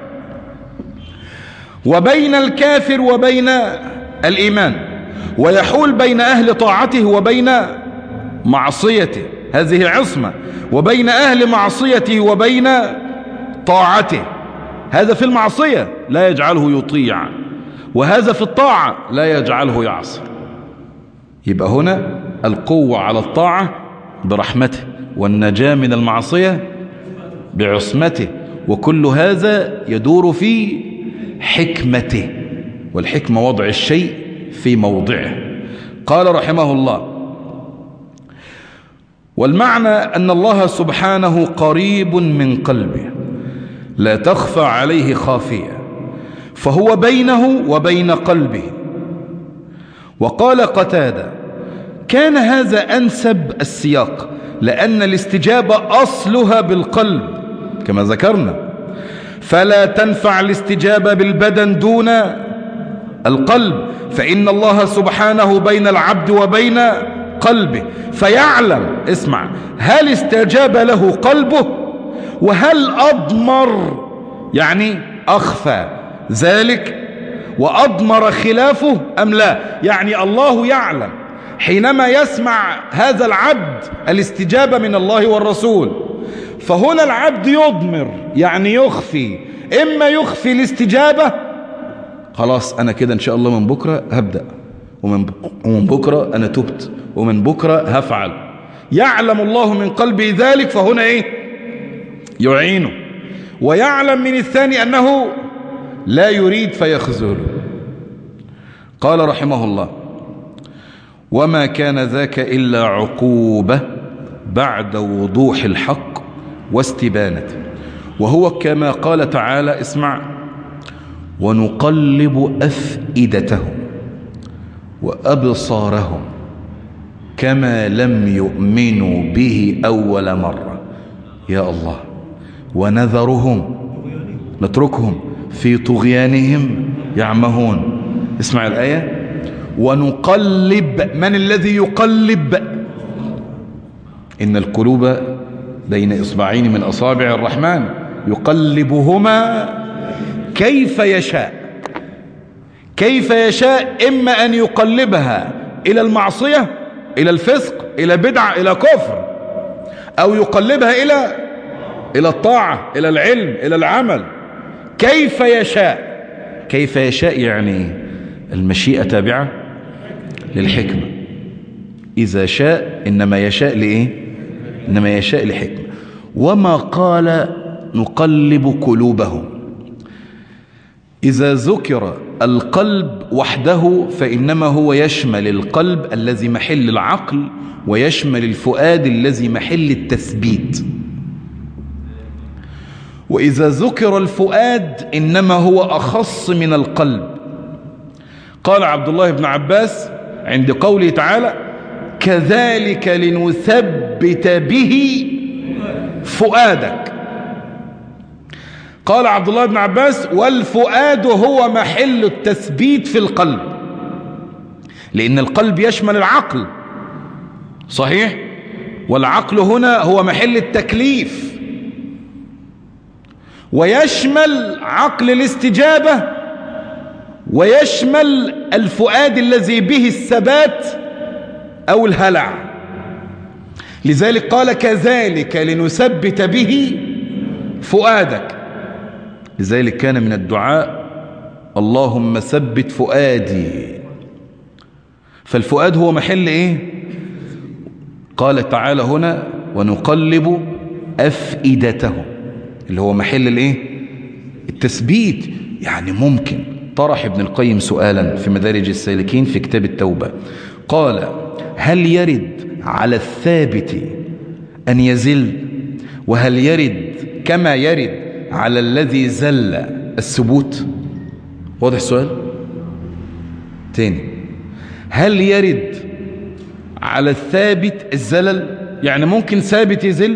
وبين الكافر وبين الإيمان، ويحول بين أهل طاعته وبين معصيته، هذه عصمة. وبين أهل معصيته وبين طاعته، هذا في المعصية لا يجعله يطيع، وهذا في الطاعة لا يجعله يعصي. يبقى هنا القوة على الطاعة برحمته، والنجاة من المعصية بعصمته، وكل هذا يدور في حكمته، والحكمة وضع الشيء، في، في موضعه. قال رحمه الله: والمعنى أن الله سبحانه قريب من قلبه لا تخفى عليه خافية، فهو بينه وبين قلبه. وقال قتادة: كان هذا أنسب السياق، لأن الاستجابة أصلها بالقلب كما ذكرنا، فلا تنفع الاستجابة بالبدن دون القلب، فإن الله سبحانه بين العبد وبين قلبه، فيعلم، اسمع، هل استجاب له قلبه، وهل أضمر يعني أخفى ذلك وأضمر خلافه أم لا. يعني الله يعلم حينما يسمع هذا العبد الاستجابة من الله والرسول، فهنا العبد يضمر يعني يخفي، إما يخفي الاستجابة، خلاص أنا كده إن شاء الله من بكرة هبدأ، ومن بكرة أنا تبت، ومن بكرة هفعل. يعلم الله من قلبه ذلك، فهنا إيه؟ يعينه. ويعلم من الثاني أنه لا يريد فيخذله. قال رحمه الله: وما كان ذاك إلا عقوبة بعد وضوح الحق واستبانته، وهو كما قال تعالى، اسمع: ونقلب أفئدتهم وأبصارهم كما لم يؤمنوا به أول مرة. يا الله. ونذرهم، نتركهم في طغيانهم يعمهون. اسمع الآية: ونقلب. من الذي يقلب؟ إن القلوب بين إصبعين من أصابع الرحمن يقلبهما كيف يشاء. كيف يشاء، إما أن يقلبها إلى المعصية، إلى الفسق، إلى بدعة، إلى كفر، أو يقلبها إلى الطاعة، إلى العلم، إلى العمل. كيف يشاء. كيف يشاء يعني المشيئة تابعة للحكمة. إذا شاء إنما يشاء لإيه؟ إنما يشاء لحكمة. وما قال نقلب قلوبهم. إذا ذكر القلب وحده فإنما هو يشمل القلب الذي محل العقل، ويشمل الفؤاد الذي محل التثبيت. وإذا ذكر الفؤاد إنما هو أخص من القلب. قال عبد الله بن عباس عند قوله تعالى: كذلك لنثبت به فؤادك. قال عبد الله بن عباس: والفؤاد هو محل التثبيت في القلب، لأن القلب يشمل العقل، صحيح؟ والعقل هنا هو محل التكليف، ويشمل عقل الاستجابة، ويشمل الفؤاد الذي به الثبات أو الهلع. لذلك قال: كذلك لنثبت به فؤادك. لذلك كان من الدعاء: اللهم ثبت فؤادي. فالفؤاد هو محل ايه؟ قال تعالى هنا: ونقلب أفئدتهم، اللي هو محل الايه؟ التثبيت. يعني ممكن طرح ابن القيم سؤالا في مدارج السالكين في كتاب التوبة، قال: هل يرد على الثابت أن يزل؟ وهل يرد كما يرد على الذي زل الثبوت؟ واضح السؤال؟ تاني: هل يرد على الثابت الزلل؟ يعني ممكن ثابت يزل؟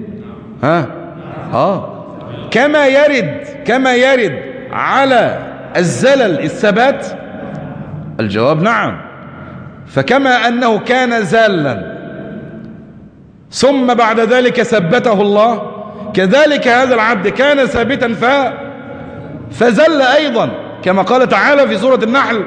كما يرد على الزلل الثبات؟ الجواب نعم. فكما أنه كان زالا ثم بعد ذلك ثبته الله، كذلك هذا العبد كان ثابتا فزل أيضا، كما قال تعالى في سورة النحل: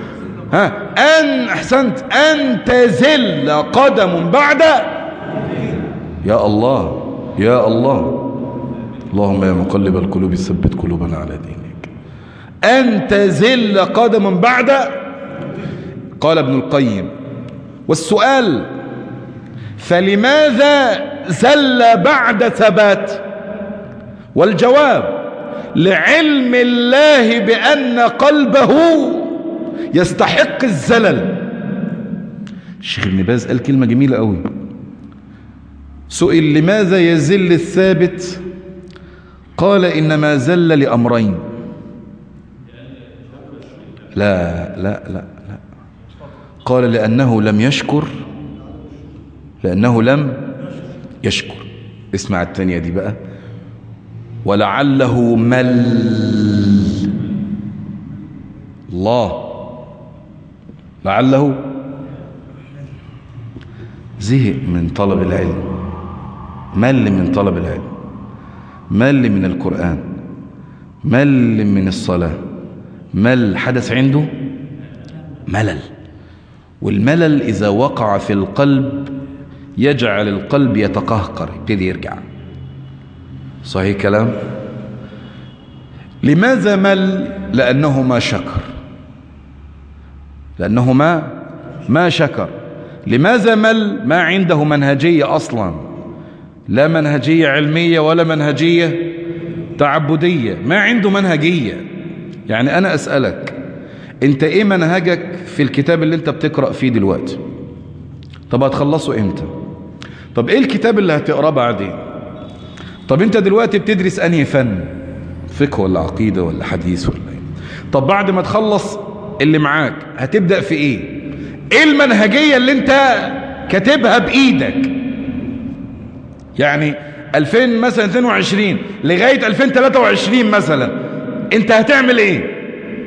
أن تزل قدم بعد. يا الله يا الله، اللهم يا مقلب القلوب ثبت قلوبنا على دينك. أن تزل قدم بعد. قال ابن القيم: والسؤال: فلماذا زل بعد ثبات؟ والجواب: لعلم الله بأن قلبه يستحق الزلل. الشيخ ابن باز قال كلمة جميلة قوي، سئل لماذا يزل الثابت؟ قال إنما زل لأمرين. لا لا لا لا، قال لأنه لم يشكر، لأنه لم يشكر. اسمع التانية دي بقى، ولعله مل. الله، لعله زهق من طلب العلم، مل من طلب العلم، مل من القرآن، مل من الصلاة، مل، حدث عنده ملل. والملل إذا وقع في القلب يجعل القلب يتقهقر، يبتدي يرجع. صحيح كلام؟ لماذا مل؟ لأنه ما شكر، لأنه ما شكر. لماذا مل؟ ما عنده منهجية أصلا، لا منهجية علمية ولا منهجية تعبدية، ما عنده منهجية. يعني أنا أسألك، أنت إيه منهجك في الكتاب اللي أنت بتقرأ فيه دلوقتي؟ طب هتخلصه إمتى؟ طب إيه الكتاب اللي هتقرأه بعدين؟ طب أنت دلوقتي بتدرس أنهي فن؟ فقه ولا عقيدة ولا حديث ولا إيه؟ طب بعد ما تخلص اللي معاك هتبدأ في إيه؟ إيه المنهجية اللي أنت كاتبها بإيدك؟ يعني 2022 لغاية 2023 مثلا أنت هتعمل إيه؟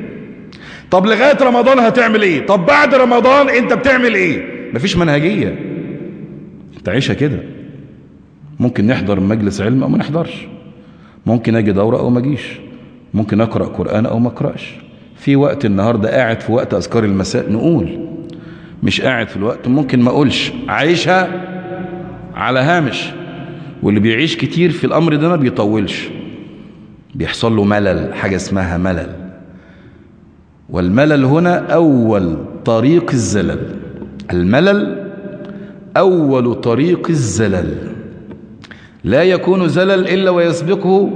طب لغاية رمضان هتعمل إيه؟ طب بعد رمضان أنت بتعمل إيه؟ مفيش منهجية. أنت عيشها كده. ممكن نحضر مجلس علم أو ما نحضرش، ممكن أجي دورة أو ما أجيش، ممكن أقرأ قرآن أو ما أقرأش. في وقت النهاردة قاعد في وقت أذكار المساء نقول، مش قاعد في الوقت ممكن ما أقولش، عايشها على هامش. واللي بيعيش كتير في الأمر ده ما بيطولش، بيحصل له ملل، حاجة اسمها ملل. والملل هنا أول طريق الزلل. الملل أول طريق الزلل، لا يكون زلل إلا ويسبقه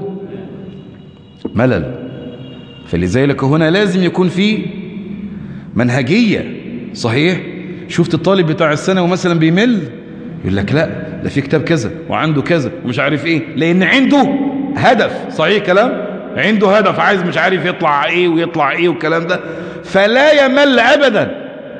ملل. فلذلك هنا لازم يكون فيه منهجية. صحيح؟ شفت الطالب بتاع الثانوي مثلا بيمل، يقول لك لا ده في كتاب كذا وعنده كذا ومش عارف ايه، لان عنده هدف. صحيح كلام؟ عنده هدف، عايز مش عارف يطلع ايه ويطلع ايه والكلام ده، فلا يمل ابدا.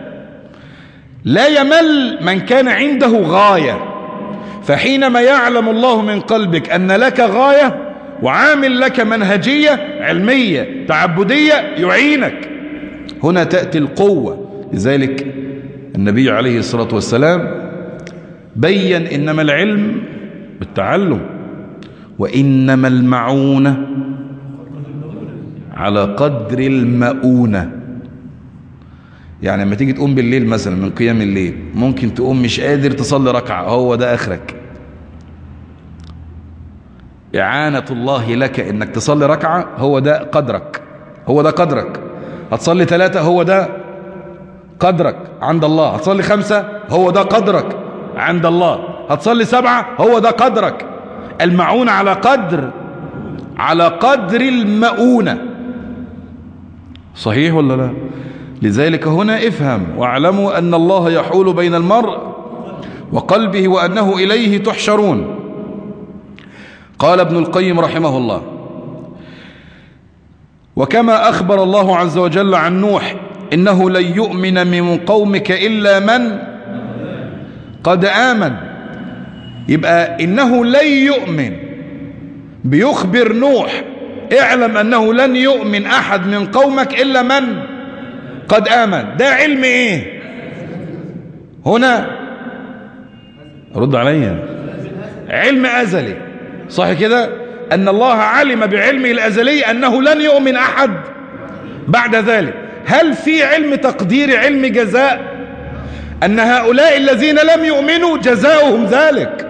لا يمل من كان عنده غاية. فحينما يعلم الله من قلبك ان لك غاية وعامل لك منهجية علمية تعبدية يعينك، هنا تأتي القوة. لذلك النبي عليه الصلاة والسلام بين إنما العلم بالتعلم، وإنما المعونة على قدر المؤونة. يعني لما تيجي تقوم بالليل مثلا من قيام الليل، ممكن تقوم مش قادر تصلي ركعة، هو ده آخرك. إعانة الله لك إنك تصلي ركعة، هو ده قدرك، هو ده قدرك. هتصلي 3، هو ده قدرك عند الله. هتصلي 5، هو ده قدرك عند الله. هتصلي 7، هو ده قدرك. المعونة على قدر المؤونة. صحيح ولا لا؟ لذلك هنا افهم واعلموا أن الله يحول بين المرء وقلبه وأنه إليه تحشرون. قال ابن القيم رحمه الله: وكما أخبر الله عز وجل عن نوح إنه لن يؤمن من قومك إلا من قد آمن. يبقى إنه لن يؤمن بيخبر نوح اعلم أنه لن يؤمن أحد من قومك إلا من قد آمن. ده علم إيه هنا؟ رد عليا. علم أزلي. صح كده؟ أن الله علم بعلمه الأزلي أنه لن يؤمن أحد بعد ذلك. هل في علم تقدير، علم جزاء، أن هؤلاء الذين لم يؤمنوا جزاؤهم ذلك،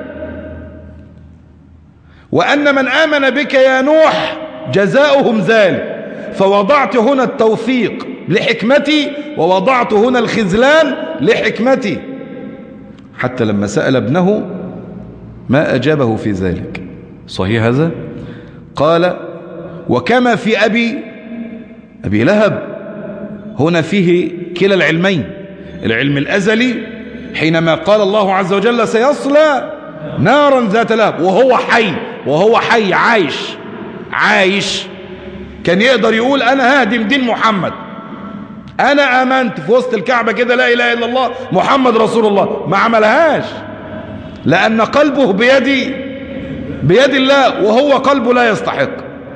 وأن من آمن بك يا نوح جزاؤهم ذلك؟ فوضعت هنا التوفيق لحكمتي ووضعت هنا الخذلان لحكمتي. حتى لما سأل ابنه ما أجابه في ذلك. صحيح هذا؟ قال: وكما في أبي لهب. هنا فيه كلا العلمين، العلم الأزلي حينما قال الله عز وجل سيصلى نارا ذات لهب وهو حي عايش كان يقدر يقول أنا ههدم دين محمد، أنا آمنت في وسط الكعبة كده لا إله إلا الله محمد رسول الله، ما عملهاش لأن قلبه بيد الله وهو قلبه لا يستحق.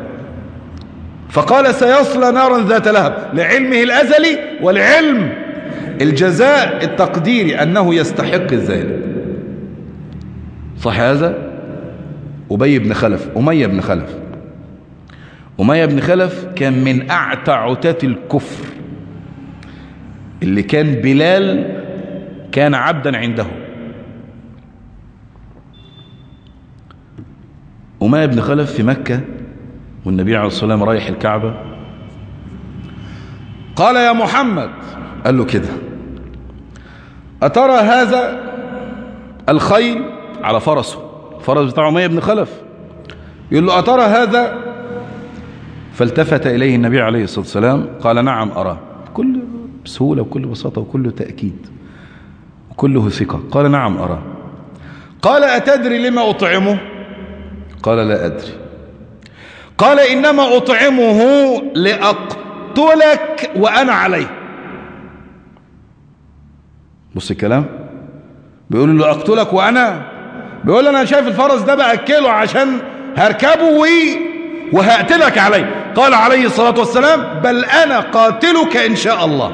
فقال سيصلى نارا ذات لهب لعلمه الأزلي والعلم الجزاء التقديري أنه يستحق ذلك. صح هذا؟ أمية بن خلف كان من أعتى عتاة الكفر، اللي كان بلال كان عبدا عنده. أمية بن خلف في مكة والنبي عليه الصلاة والسلام رايح الكعبة، قال يا محمد، قال له كده، أترى هذا الخيل على فرسه، فرس بتاع أمية بن خلف، يقول له أترى هذا؟ فالتفت إليه النبي عليه الصلاة والسلام قال نعم أراه، بكل سهولة وكل بساطة وكل تأكيد وكله ثقة، قال نعم أراه. قال أتدري لما أطعمه؟ قال لا أدري. قال إنما أطعمه لأقتلك وأنا عليه. بص الكلام، بيقول له أقتلك وأنا، بيقول أنا شايف الفرس ده بأكله عشان هركبه وهقتلك عليه. قال عليه الصلاة والسلام بل أنا قاتلك إن شاء الله.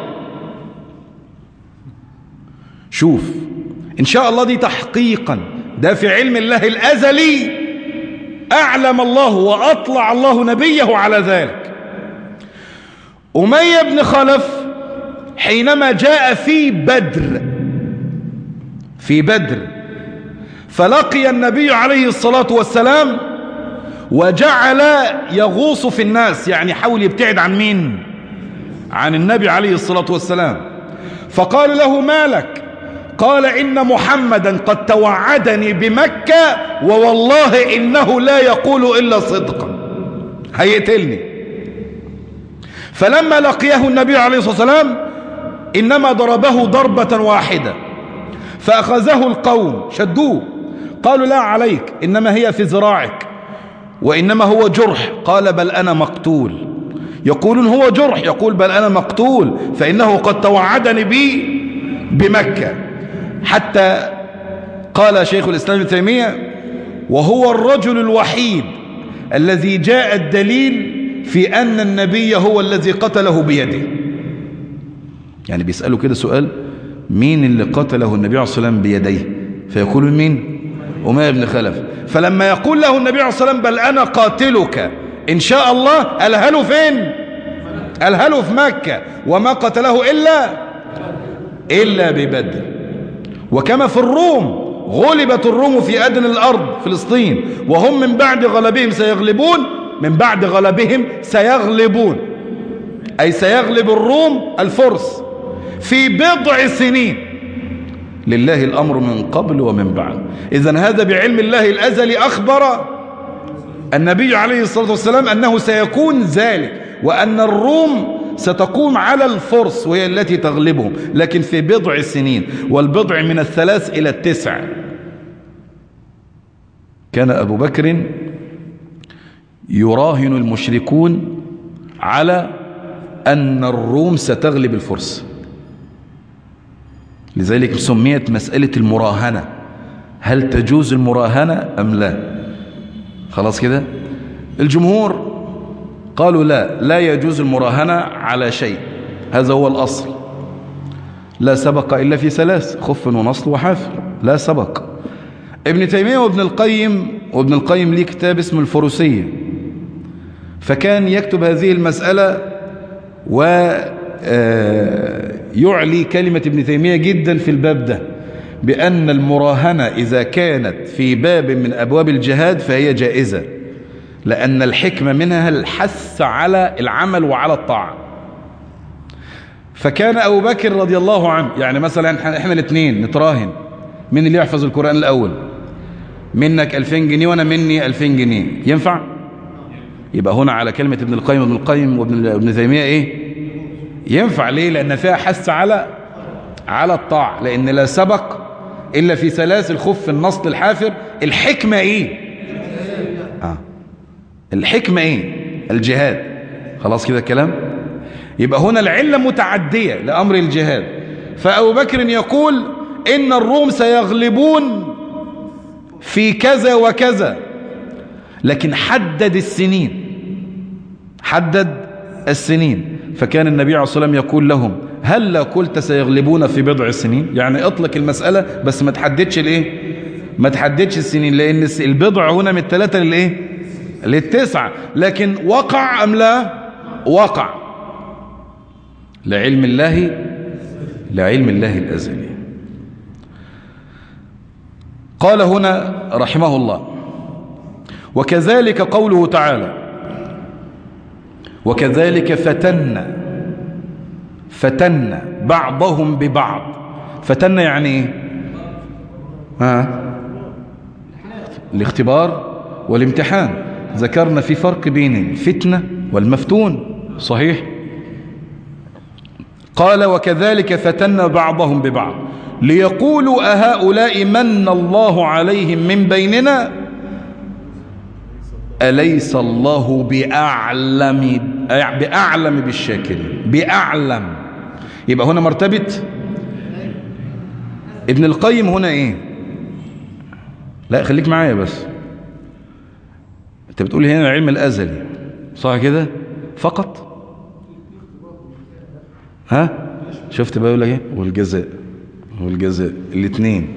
شوف إن شاء الله دي تحقيقا، ده في علم الله الأزلي، أعلم الله وأطلع الله نبيه على ذلك. أمية بن خلف حينما جاء في بدر فلقي النبي عليه الصلاة والسلام وجعل يغوص في الناس، يعني حاول يبتعد عن مين؟ عن النبي عليه الصلاة والسلام. فقال له ما لك؟ قال إن محمدا قد توعدني بمكة ووالله إنه لا يقول إلا صدقا، هيقتلني. فلما لقيه النبي عليه الصلاة والسلام إنما ضربه ضربة واحدة فأخذه القوم شدوه، قالوا لا عليك إنما هي في ذراعك وإنما هو جرح. قال بل أنا مقتول. يقولون هو جرح، يقول بل أنا مقتول فإنه قد توعدني بمكة. حتى قال شيخ الإسلام ابن تيمية وهو الرجل الوحيد الذي جاء الدليل في أن النبي هو الذي قتله بيده. يعني بيسألوا كده سؤال، مين اللي قتله النبي عليه الصلاة والسلام بيديه؟ فيقولون مين؟ أمية بن خلف. فلما يقول له النبي عليه الصلاة والسلام بل أنا قاتلك إن شاء الله، قالها له فين؟ قالها له في مكة، وما قتله إلا ببدر. وكما في الروم، غلبت الروم في أدنى الأرض فلسطين وهم من بعد غلبهم سيغلبون، أي سيغلب الروم الفرس في بضع سنين، لله الأمر من قبل ومن بعد. إذن هذا بعلم الله الأزلي أخبر النبي عليه الصلاة والسلام أنه سيكون ذلك، وأن الروم ستقوم على الفرس وهي التي تغلبهم، لكن في بضع سنين، والبضع من 3 إلى 9. كان أبو بكر يراهن المشركون على أن الروم ستغلب الفرس، لذلك سميت مسألة المراهنة، هل تجوز المراهنة أم لا؟ خلاص كده الجمهور قالوا لا يجوز المراهنة على شيء، هذا هو الأصل. لا سبق إلا في 3، خف ونصل وحافر، لا سبق. ابن تيمية وابن القيم ليه كتاب اسمه الفروسية، فكان يكتب هذه المسألة ويعلي كلمة ابن تيمية جدا في الباب ده، بأن المراهنة إذا كانت في باب من أبواب الجهاد فهي جائزة، لأن الحكمة منها الحث على العمل وعلى الطاعة. فكان أبو بكر رضي الله عنه، يعني مثلا احنا الاثنين نتراهن، مين اللي يحفظ القرآن الأول؟ منك 2000 جنيه وأنا مني 2000 جنيه، ينفع؟ يبقى هنا على كلمة ابن القيم وابن تيمية ايه؟ ينفع. ليه؟ لأن فيها حث على الطاعة، لأن لا سبق إلا في سلاسل خف النصل الحافر. الحكمة إيه؟ الحكمة إيه؟ الجهاد. خلاص كده الكلام. يبقى هنا العلة متعدية لأمر الجهاد. فأبو بكر يقول إن الروم سيغلبون في كذا وكذا، لكن حدد السنين، حدد السنين. فكان النبي عليه الصلاة والسلام يقول لهم هل قلت سيغلبون في بضع سنين؟ يعني اطلق المسألة بس ما تحددش الايه، ما تحددش السنين، لأن البضع هنا من 3 للايه، لل9. لكن وقع أم لا؟ وقع لعلم الله، لعلم الله الأزلي. قال هنا رحمه الله وكذلك قوله تعالى وكذلك فتنا بعضهم ببعض. فتنا يعني ايه؟ الاختبار والامتحان. ذكرنا في فرق بين الفتنة والمفتون، صحيح. قال وكذلك فتنا بعضهم ببعض ليقولوا أهؤلاء من الله عليهم من بيننا أليس الله بأعلم بالشاكرين. بأعلم، يبقى هنا مرتبة ابن القيم هنا ايه؟ لا خليك معايا بس، انت بتقول هنا العلم الأزلي صح كده فقط؟ ها شفت بقى يقول لك ايه؟ والجزاء الاثنين.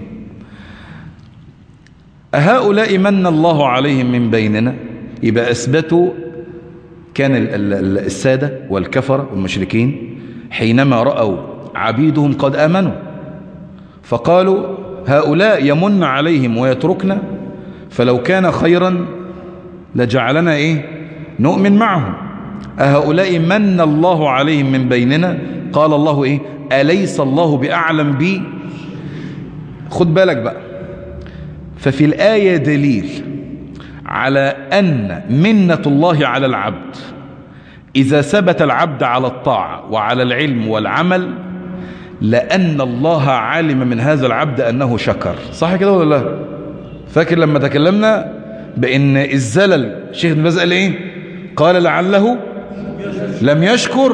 هؤلاء من الله عليهم من بيننا، يبقى أثبتوا كان السادة والكفرة والمشركين حينما رأوا عبيدهم قد آمنوا فقالوا هؤلاء يمن عليهم ويتركنا، فلو كان خيرا لجعلنا ايه نؤمن معهم. أهؤلاء من الله عليهم من بيننا، قال الله ايه أليس الله بأعلم بي. خد بالك بقى، ففي الآية دليل على أن منة الله على العبد إذا ثبت العبد على الطاعة وعلى العلم والعمل لأن الله علم من هذا العبد أنه شكر. صح كده ولا لا؟ فاكر لما تكلمنا بأن الزلل الشيخ ابن باز قال ايه؟ قال لعله لم يشكر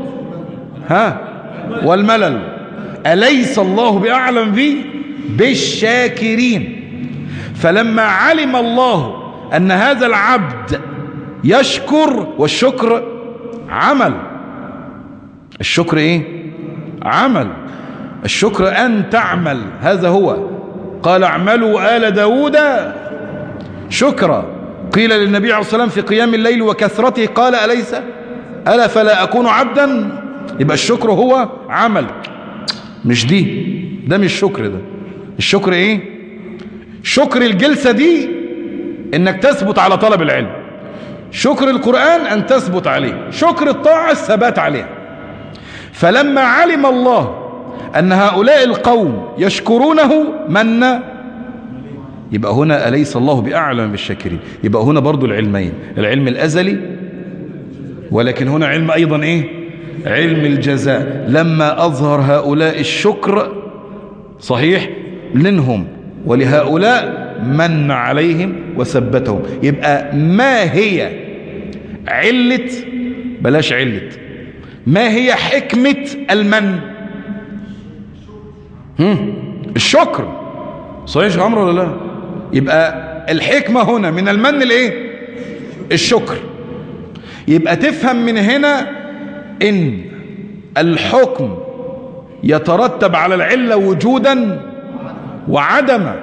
والملل. أليس الله بأعلم بي بالشاكرين. فلما علم الله أن هذا العبد يشكر، والشكر عمل، الشكر ايه؟ عمل. الشكر أن تعمل، هذا هو. قال اعملوا آل داود شكرا. قيل للنبي عليه الصلاة والسلام في قيام الليل وكثرته قال أليس ألا فلا أكون عبدا. يبقى الشكر هو عمل، مش ده مش شكر. ده الشكر ايه؟ شكر الجلسة دي انك تثبت على طلب العلم. شكر القرآن ان تثبت عليه. شكر الطاعة الثبات عليها. فلما علم الله ان هؤلاء القوم يشكرونه من، يبقى هنا أليس الله بأعلم بالشاكرين. يبقى هنا برضو العلمين، العلم الأزلي، ولكن هنا علم أيضا إيه؟ علم الجزاء. لما أظهر هؤلاء الشكر صحيح منهم ولهؤلاء من عليهم وثبتهم. يبقى ما هي علة، بلاش علة، ما هي حكمة المن؟ الشكر. صحيح يا عمرو ولا لا؟ يبقى الحكمة هنا من المن الايه؟ الشكر. يبقى تفهم من هنا ان الحكم يترتب على العلة وجودا وعدما.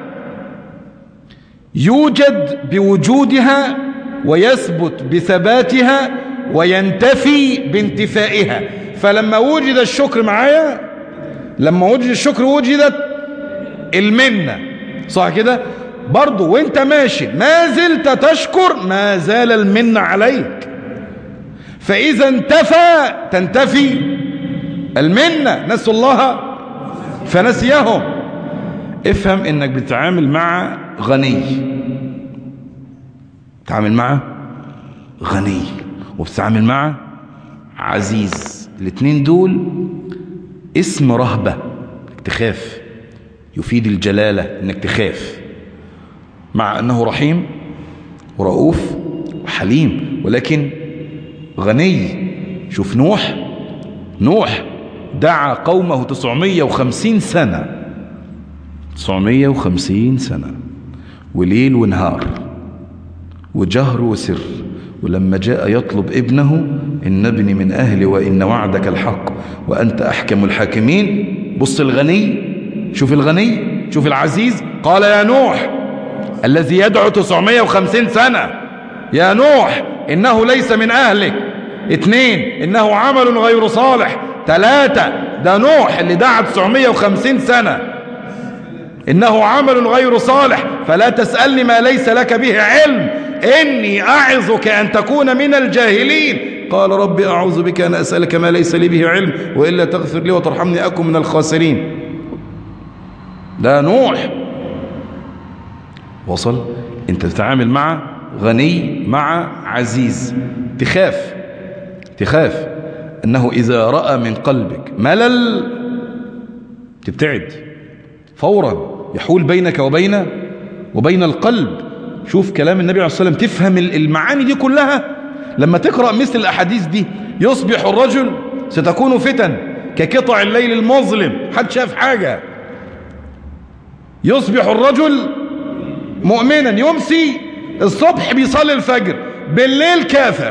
يوجد بوجودها ويثبت بثباتها وينتفي بانتفائها. فلما وجد الشكر معايا، لما وجد الشكر وجدت المنة. صح كده؟ برضو وانت ماشي ما زلت تشكر ما زال المنة عليك. فإذا انتفى تنتفي المنة. نسوا الله فنسيهم. افهم انك بتتعامل مع غني، بتتعامل مع غني وبتتعامل مع عزيز. الاثنين دول اسم رهبة، تخاف. يفيد الجلالة انك تخاف، مع انه رحيم ورؤوف وحليم، ولكن غني. شوف نوح دعا قومه 950 سنة، 950 سنة، وليل ونهار وجهر وسر. ولما جاء يطلب ابنه: إن ابني من أهلي وإن وعدك الحق وأنت أحكم الحاكمين. بص الغني، شوف الغني، شوف العزيز. قال: يا نوح الذي يدعو 950 سنة، يا نوح إنه ليس من أهلك. 2 إنه عمل غير صالح. 3 ده نوح اللي دعا 950 سنة إنه عمل غير صالح فلا تسألني ما ليس لك به علم إني أعظك أن تكون من الجاهلين. قال: ربي أعوذ بك أن أسألك ما ليس لي به علم وإلا تغفر لي وترحمني أكن من الخاسرين. ده نوح. وصل؟ أنت تتعامل مع غني مع عزيز. تخاف أنه إذا رأى من قلبك ملل تبتعد فورا، يحول بينك وبين القلب. شوف كلام النبي عليه الصلاة والسلام، تفهم المعاني دي كلها لما تقرأ مثل الأحاديث دي. يصبح الرجل، ستكون فتن كقطع الليل المظلم، حد شاف حاجة. يصبح الرجل مؤمنا، يمسي الصبح بيصلي الفجر، بالليل كافر.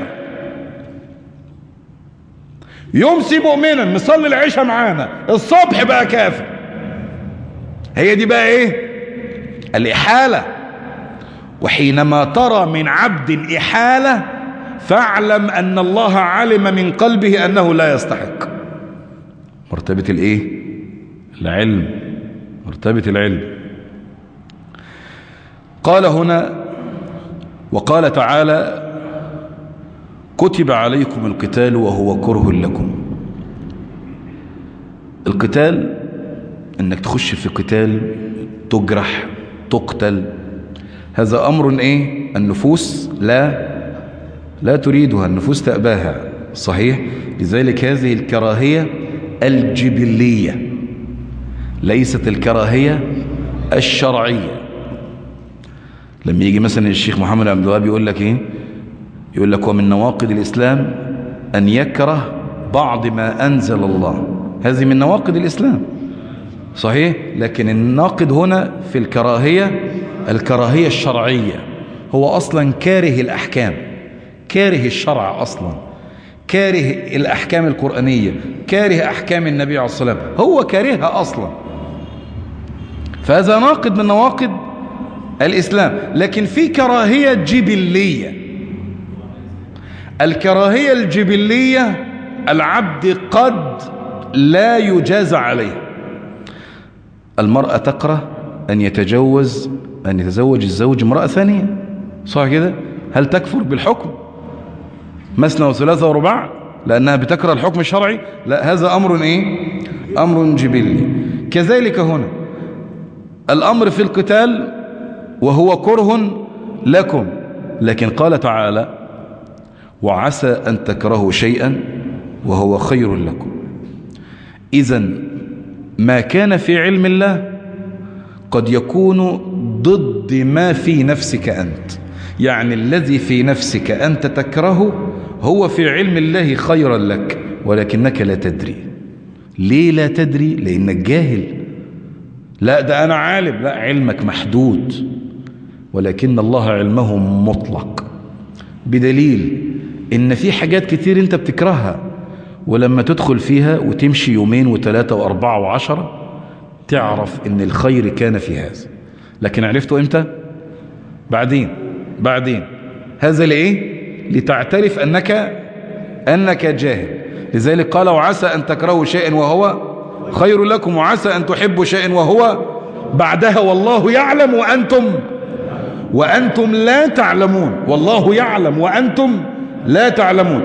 يمسي مؤمنا مصلي العشاء معانا، الصبح بقى كافر. هي دي بقى ايه؟ الإحالة. وحينما ترى من عبد إحالة فاعلم أن الله علم من قلبه أنه لا يستحق. مرتبة الايه؟ العلم، مرتبة العلم. قال هنا: وقال تعالى: كتب عليكم القتال وهو كره لكم. القتال انك تخش في قتال، تجرح، تقتل، هذا امر ايه؟ النفوس لا تريدها، النفوس تأباها. صحيح؟ لذلك هذه الكراهية الجبلية ليست الكراهية الشرعية. لما يجي مثلا الشيخ محمد عبد الوهاب يقول لك ايه؟ يقول لك: ومن نواقض الإسلام أن يكره بعض ما أنزل الله. هذه من نواقض الإسلام، صحيح؟ لكن الناقض هنا في الكراهية الشرعية. هو أصلا كاره الأحكام، كاره الشرع أصلا، كاره الأحكام القرآنية، كاره أحكام النبي عليه الصلاة والسلام، هو كارهها أصلا. فهذا ناقض من نواقض الإسلام. لكن في كراهية جبلية. الكراهية الجبلية العبد قد لا يجازى عليه. المرأة تكره أن يتزوج الزوج امرأة ثانية، صح كده؟ هل تكفر بالحكم مثنى وثلاثة ورباع لأنها بتكره الحكم الشرعي؟ لا، هذا أمر إيه؟ أمر جبلي. كذلك هنا الأمر في القتال وهو كره لكم، لكن قال تعالى: وعسى أن تكرهوا شيئا وهو خير لكم. إذن ما كان في علم الله قد يكون ضد ما في نفسك أنت. يعني الذي في نفسك أنت تكرهه هو في علم الله خيرا لك، ولكنك لا تدري. ليه لا تدري؟ لأنك جاهل. لا ده أنا عالم، لا، علمك محدود، ولكن الله علمه مطلق. بدليل إن في حاجات كتير أنت بتكرهها، ولما تدخل فيها وتمشي يومين وثلاثة وأربعة وعشرة تعرف إن الخير كان في هذا. لكن عرفته إمتى؟ بعدين. هذا لإيه؟ لتعترف أنك جاهل. لذلك قال: وعسى أن تكرهوا شيئا وهو خير لكم، وعسى أن تحبوا شيئا وهو بعدها والله يعلم وأنتم لا تعلمون. والله يعلم وأنتم لا تعلمون.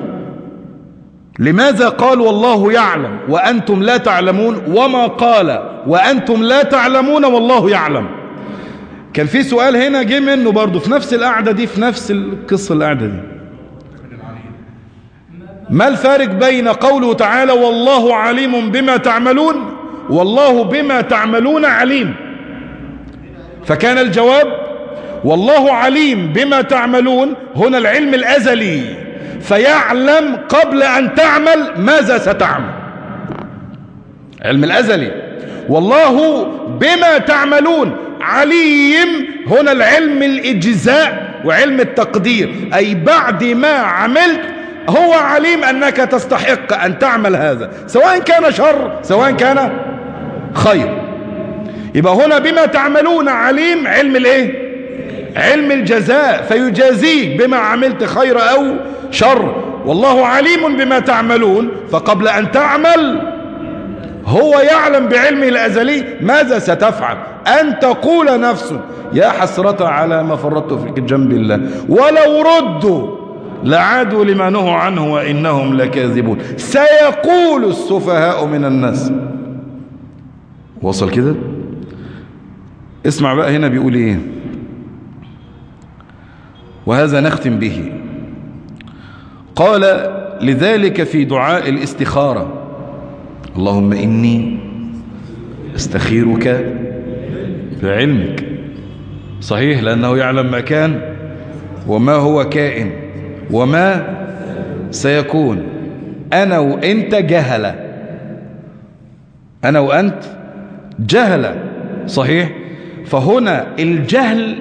لماذا قال والله يعلم وأنتم لا تعلمون وما قال وأنتم لا تعلمون والله يعلم؟ كان في سؤال هنا جه منه برضو في نفس القعدة دي، في نفس القصة القعدة دي: ما الفارق بين قوله تعالى والله عليم بما تعملون والله بما تعملون عليم. فكان الجواب والله عليم بما تعملون هنا العلم الأزلي، فيعلم قبل أن تعمل ماذا ستعمل. علم الأزلي. والله بما تعملون عليم هنا العلم الإجزاء وعلم التقدير، أي بعد ما عملت هو عليم أنك تستحق أن تعمل هذا، سواء كان شر سواء كان خير. يبقى هنا بما تعملون عليم علم الايه؟ علم الجزاء، فيجازيك بما عملت خير أو شر. والله عليم بما تعملون، فقبل أن تعمل هو يعلم بعلمه الأزلي ماذا ستفعل. أن تقول نفس يا حسرة على ما فرطت في جنب الله ولو ردوا لعادوا لما نهوا عنه وإنهم لكاذبون سيقول السفهاء من الناس. وصل كده؟ اسمع بقى هنا بيقول ايه، وهذا نختم به. قال لذلك في دعاء الاستخارة اللهم إني استخيرك بعلمك. صحيح، لأنه يعلم ما كان وما هو كائن وما سيكون. أنا وإنت جهلة، أنا وأنت جهلة. صحيح. فهنا الجهل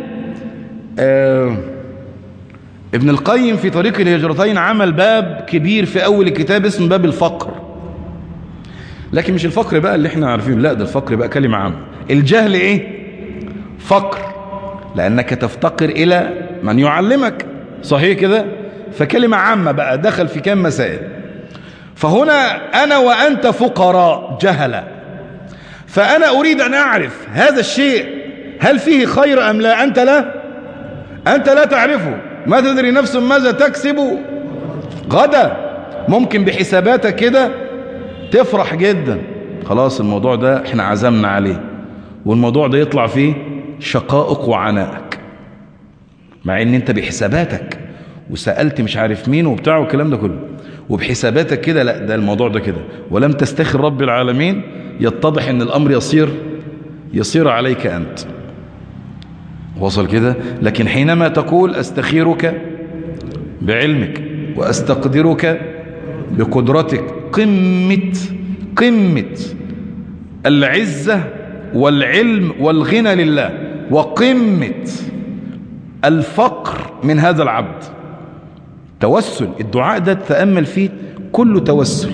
ابن القيم في طريق الهجرتين عمل باب كبير في أول الكتاب اسمه باب الفقر، لكن مش الفقر بقى اللي احنا عارفينه، لا ده الفقر بقى كلمة عامة. الجهل ايه؟ فقر، لأنك تفتقر إلى من يعلمك. صحيح كده؟ فكلمة عامة بقى دخل في كام مسائل. فهنا أنا وأنت فقراء جهلة، فأنا أريد أن أعرف هذا الشيء هل فيه خير أم لا. أنت لا تعرفه. ما تدري نفس ماذا تكسب غدا. ممكن بحساباتك كده تفرح جدا، خلاص الموضوع ده احنا عزمنا عليه، والموضوع ده يطلع فيه شقائق وعنائك، مع ان انت بحساباتك وسألت مش عارف مين وبتاع والكلام ده كله، وبحساباتك كده لا ده الموضوع ده كده، ولم تستخر رب العالمين، يتضح ان الامر يصير عليك انت. وصل كده؟ لكن حينما تقول استخيرك بعلمك واستقدرك بقدرتك، قمة العزة والعلم والغنى لله، وقمة الفقر من هذا العبد. توسل الدعاء ده تتأمل فيه كله توسل،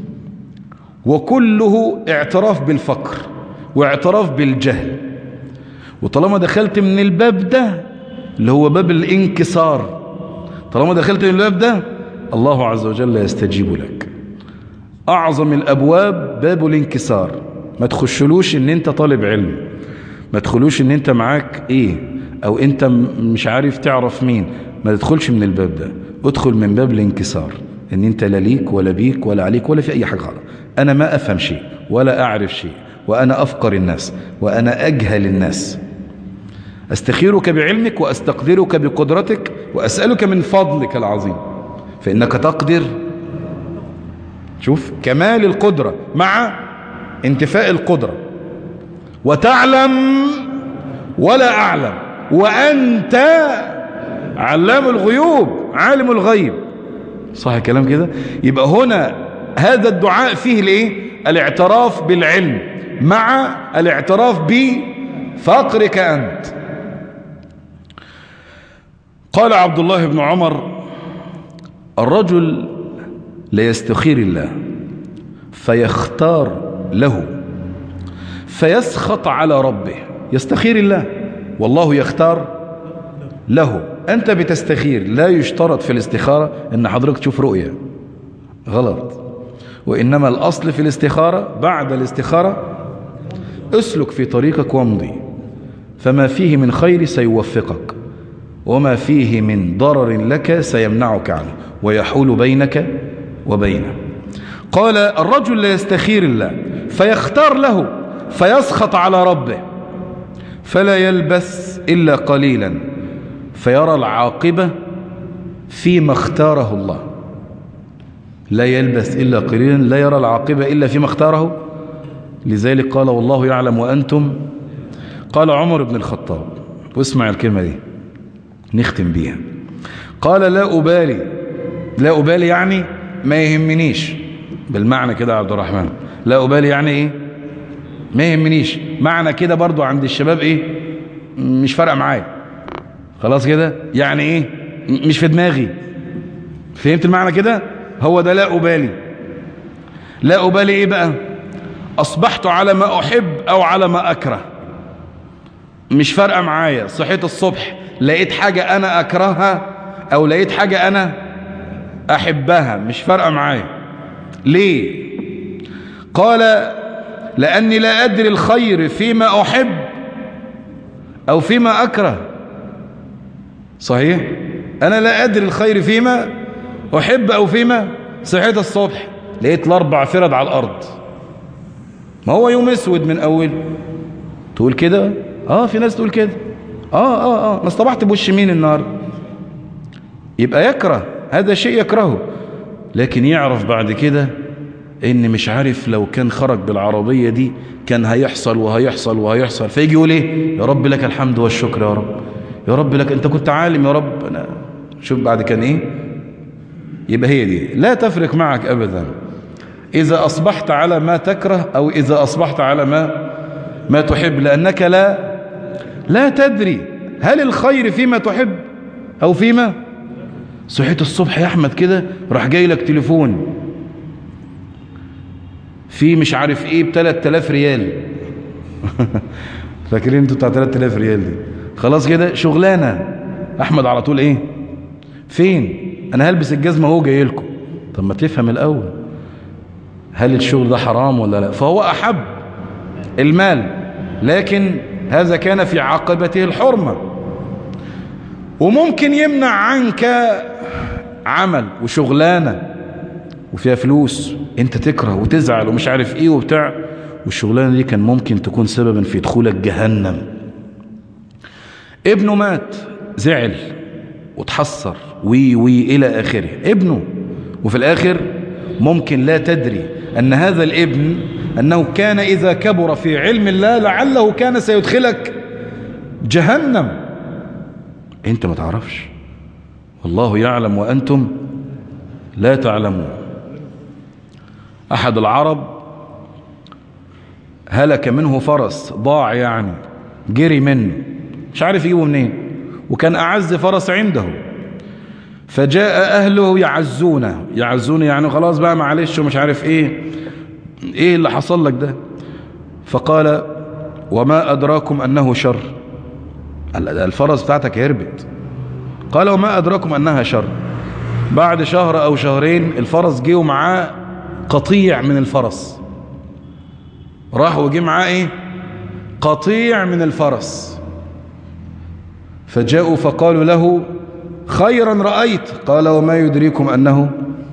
وكله اعتراف بالفقر واعتراف بالجهل. وطالما دخلت من الباب ده اللي هو باب الانكسار، طالما دخلت من الباب ده الله عز وجل يستجيب لك. أعظم الأبواب باب الانكسار. ما تخشلوش ان انت طالب علم، ما تدخلوش ان انت معاك ايه او انت مش عارف تعرف مين، ما تدخلش من الباب ده، ادخل من باب الانكسار، ان انت لا ليك ولا بيك ولا عليك ولا في اي حاجة غلط. انا ما افهم شيء ولا اعرف شيء، وانا افقر الناس وانا اجهل الناس. استخيرك بعلمك واستقدرك بقدرتك واسألك من فضلك العظيم، فانك تقدر. شوف كمال القدرة مع انتفاء القدرة، وتعلم ولا أعلم، وأنت علام الغيوب عالم الغيب. صح كلام كده؟ يبقى هنا هذا الدعاء فيه الايه؟ الاعتراف بالعلم مع الاعتراف بفقرك أنت. قال عبد الله بن عمر: الرجل ليستخير الله فيختار له فيسخط على ربه. يستخير الله والله يختار له. أنت بتستخير، لا يشترط في الاستخارة أن حضرتك تشوف رؤية، غلط. وإنما الأصل في الاستخارة بعد الاستخارة اسلك في طريقك وامضي، فما فيه من خير سيوفقك، وما فيه من ضرر لك سيمنعك عنه ويحول بينك وبينه. قال: الرجل لا يستخير الله فيختار له فيسخط على ربه فلا يلبث إلا قليلا فيرى العاقبة فيما اختاره الله. لا يلبث إلا قليلا، لا يرى العاقبة إلا فيما اختاره لذلك قال والله يعلم وأنتم. قال عمر بن الخطاب، واسمع الكلمة دي نختم بيها، قال لا أبالي. لا أبالي يعني ما يهمنيش، بالمعنى كده يا عبد الرحمن. لا أبالي يعني ايه؟ ما يهمنيش. معنى كده برضو عند الشباب ايه؟ مش فارقه معايا، خلاص كده يعني ايه؟ مش في دماغي. فهمت المعنى كده؟ هو ده لا أبالي. لا أبالي ايه بقى؟ أصبحت على ما أحب أو على ما أكره، مش فارقه معايا. صحيت الصبح لقيت حاجة أنا أكرهها أو لقيت حاجة أنا أحبها، مش فارقه معايا. ليه؟ قال لأني لا أدري الخير فيما أحب أو فيما أكره. صحيح؟ أنا لا أدري الخير فيما أحب أو فيما. صحيت الصبح لقيت الأربع فرد على الأرض، ما هو يوم اسود من أول. تقول كده؟ في ناس تقول كده. أنا اصطبحت بوش مين النهارده؟ يبقى يكره، هذا شيء يكرهه، لكن يعرف بعد كده ان مش عارف لو كان خرج بالعربية دي كان هيحصل وهيحصل وهيحصل. فيجي يقول ايه؟ يا رب لك الحمد والشكر، يا رب، يا رب لك، انت كنت عالم يا رب. أنا شوف بعد كان ايه. يبقى هي دي لا تفرق معك ابدا اذا اصبحت على ما تكره او اذا اصبحت على ما تحب، لانك لا تدري هل الخير فيما تحب او فيما. صحيت الصبح يا احمد كده راح جاي لك تليفون في مش عارف ايه ب3000 ريال فاكرين انتوا بتاع 3000 ريال دي؟ خلاص كده شغلانه. احمد على طول ايه؟ فين؟ انا هلبس الجزمه اهو جاي لكم. طب ما تفهم الاول هل الشغل ده حرام ولا لا؟ فهو احب المال، لكن هذا كان في عاقبته الحرمه. وممكن يمنع عنك عمل وشغلانه وفيها فلوس انت تكره وتزعل ومش عارف ايه وبتاع، والشغلانه دي كان ممكن تكون سببا في دخولك جهنم. ابنه مات، زعل وتحسر وي الى اخره، ابنه، وفي الاخر ممكن لا تدري ان هذا الابن انه كان اذا كبر في علم الله لعله كان سيدخلك جهنم، انت ما تعرفش. والله يعلم وانتم لا تعلمون. أحد العرب هلك منه فرس، ضاع يعني، جري منه مش عارف يجيبه منين، وكان أعز فرس عنده. فجاء أهله يعزونه يعني خلاص بقى معلش ومش عارف إيه اللي حصل لك ده. فقال وما أدراكم أنه شر. الفرس بتاعتك هربت. قال وما أدراكم أنها شر. بعد شهر أو شهرين الفرس جه ومعاه قطيع من الفرس، راح وجه معاه ايه؟ قطيع من الفرس. فجاءوا فقالوا له خيرا رأيت. قال وما يدريكم أنه.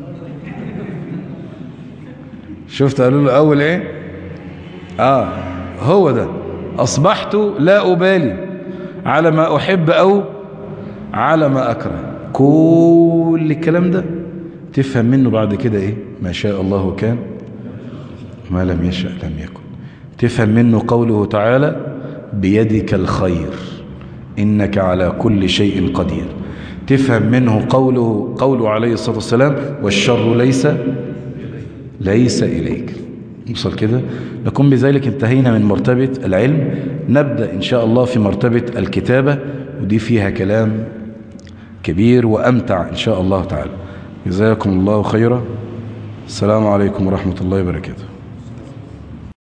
شفت قالوا له أول ايه؟ هو ده. أصبحت لا أبالي على ما أحب أو على ما أكره. كل الكلام ده تفهم منه بعد كده ايه؟ ما شاء الله كان، ما لم يشأ لم يكن. تفهم منه قوله تعالى بيدك الخير إنك على كل شيء قدير. تفهم منه قوله عليه الصلاة والسلام والشر ليس إليك. نوصل كده. نكون بذلك انتهينا من مرتبة العلم. نبدأ إن شاء الله في مرتبة الكتابة، ودي فيها كلام كبير وأمتع إن شاء الله تعالى. جزاكم الله خيرا. السلام عليكم ورحمة الله وبركاته.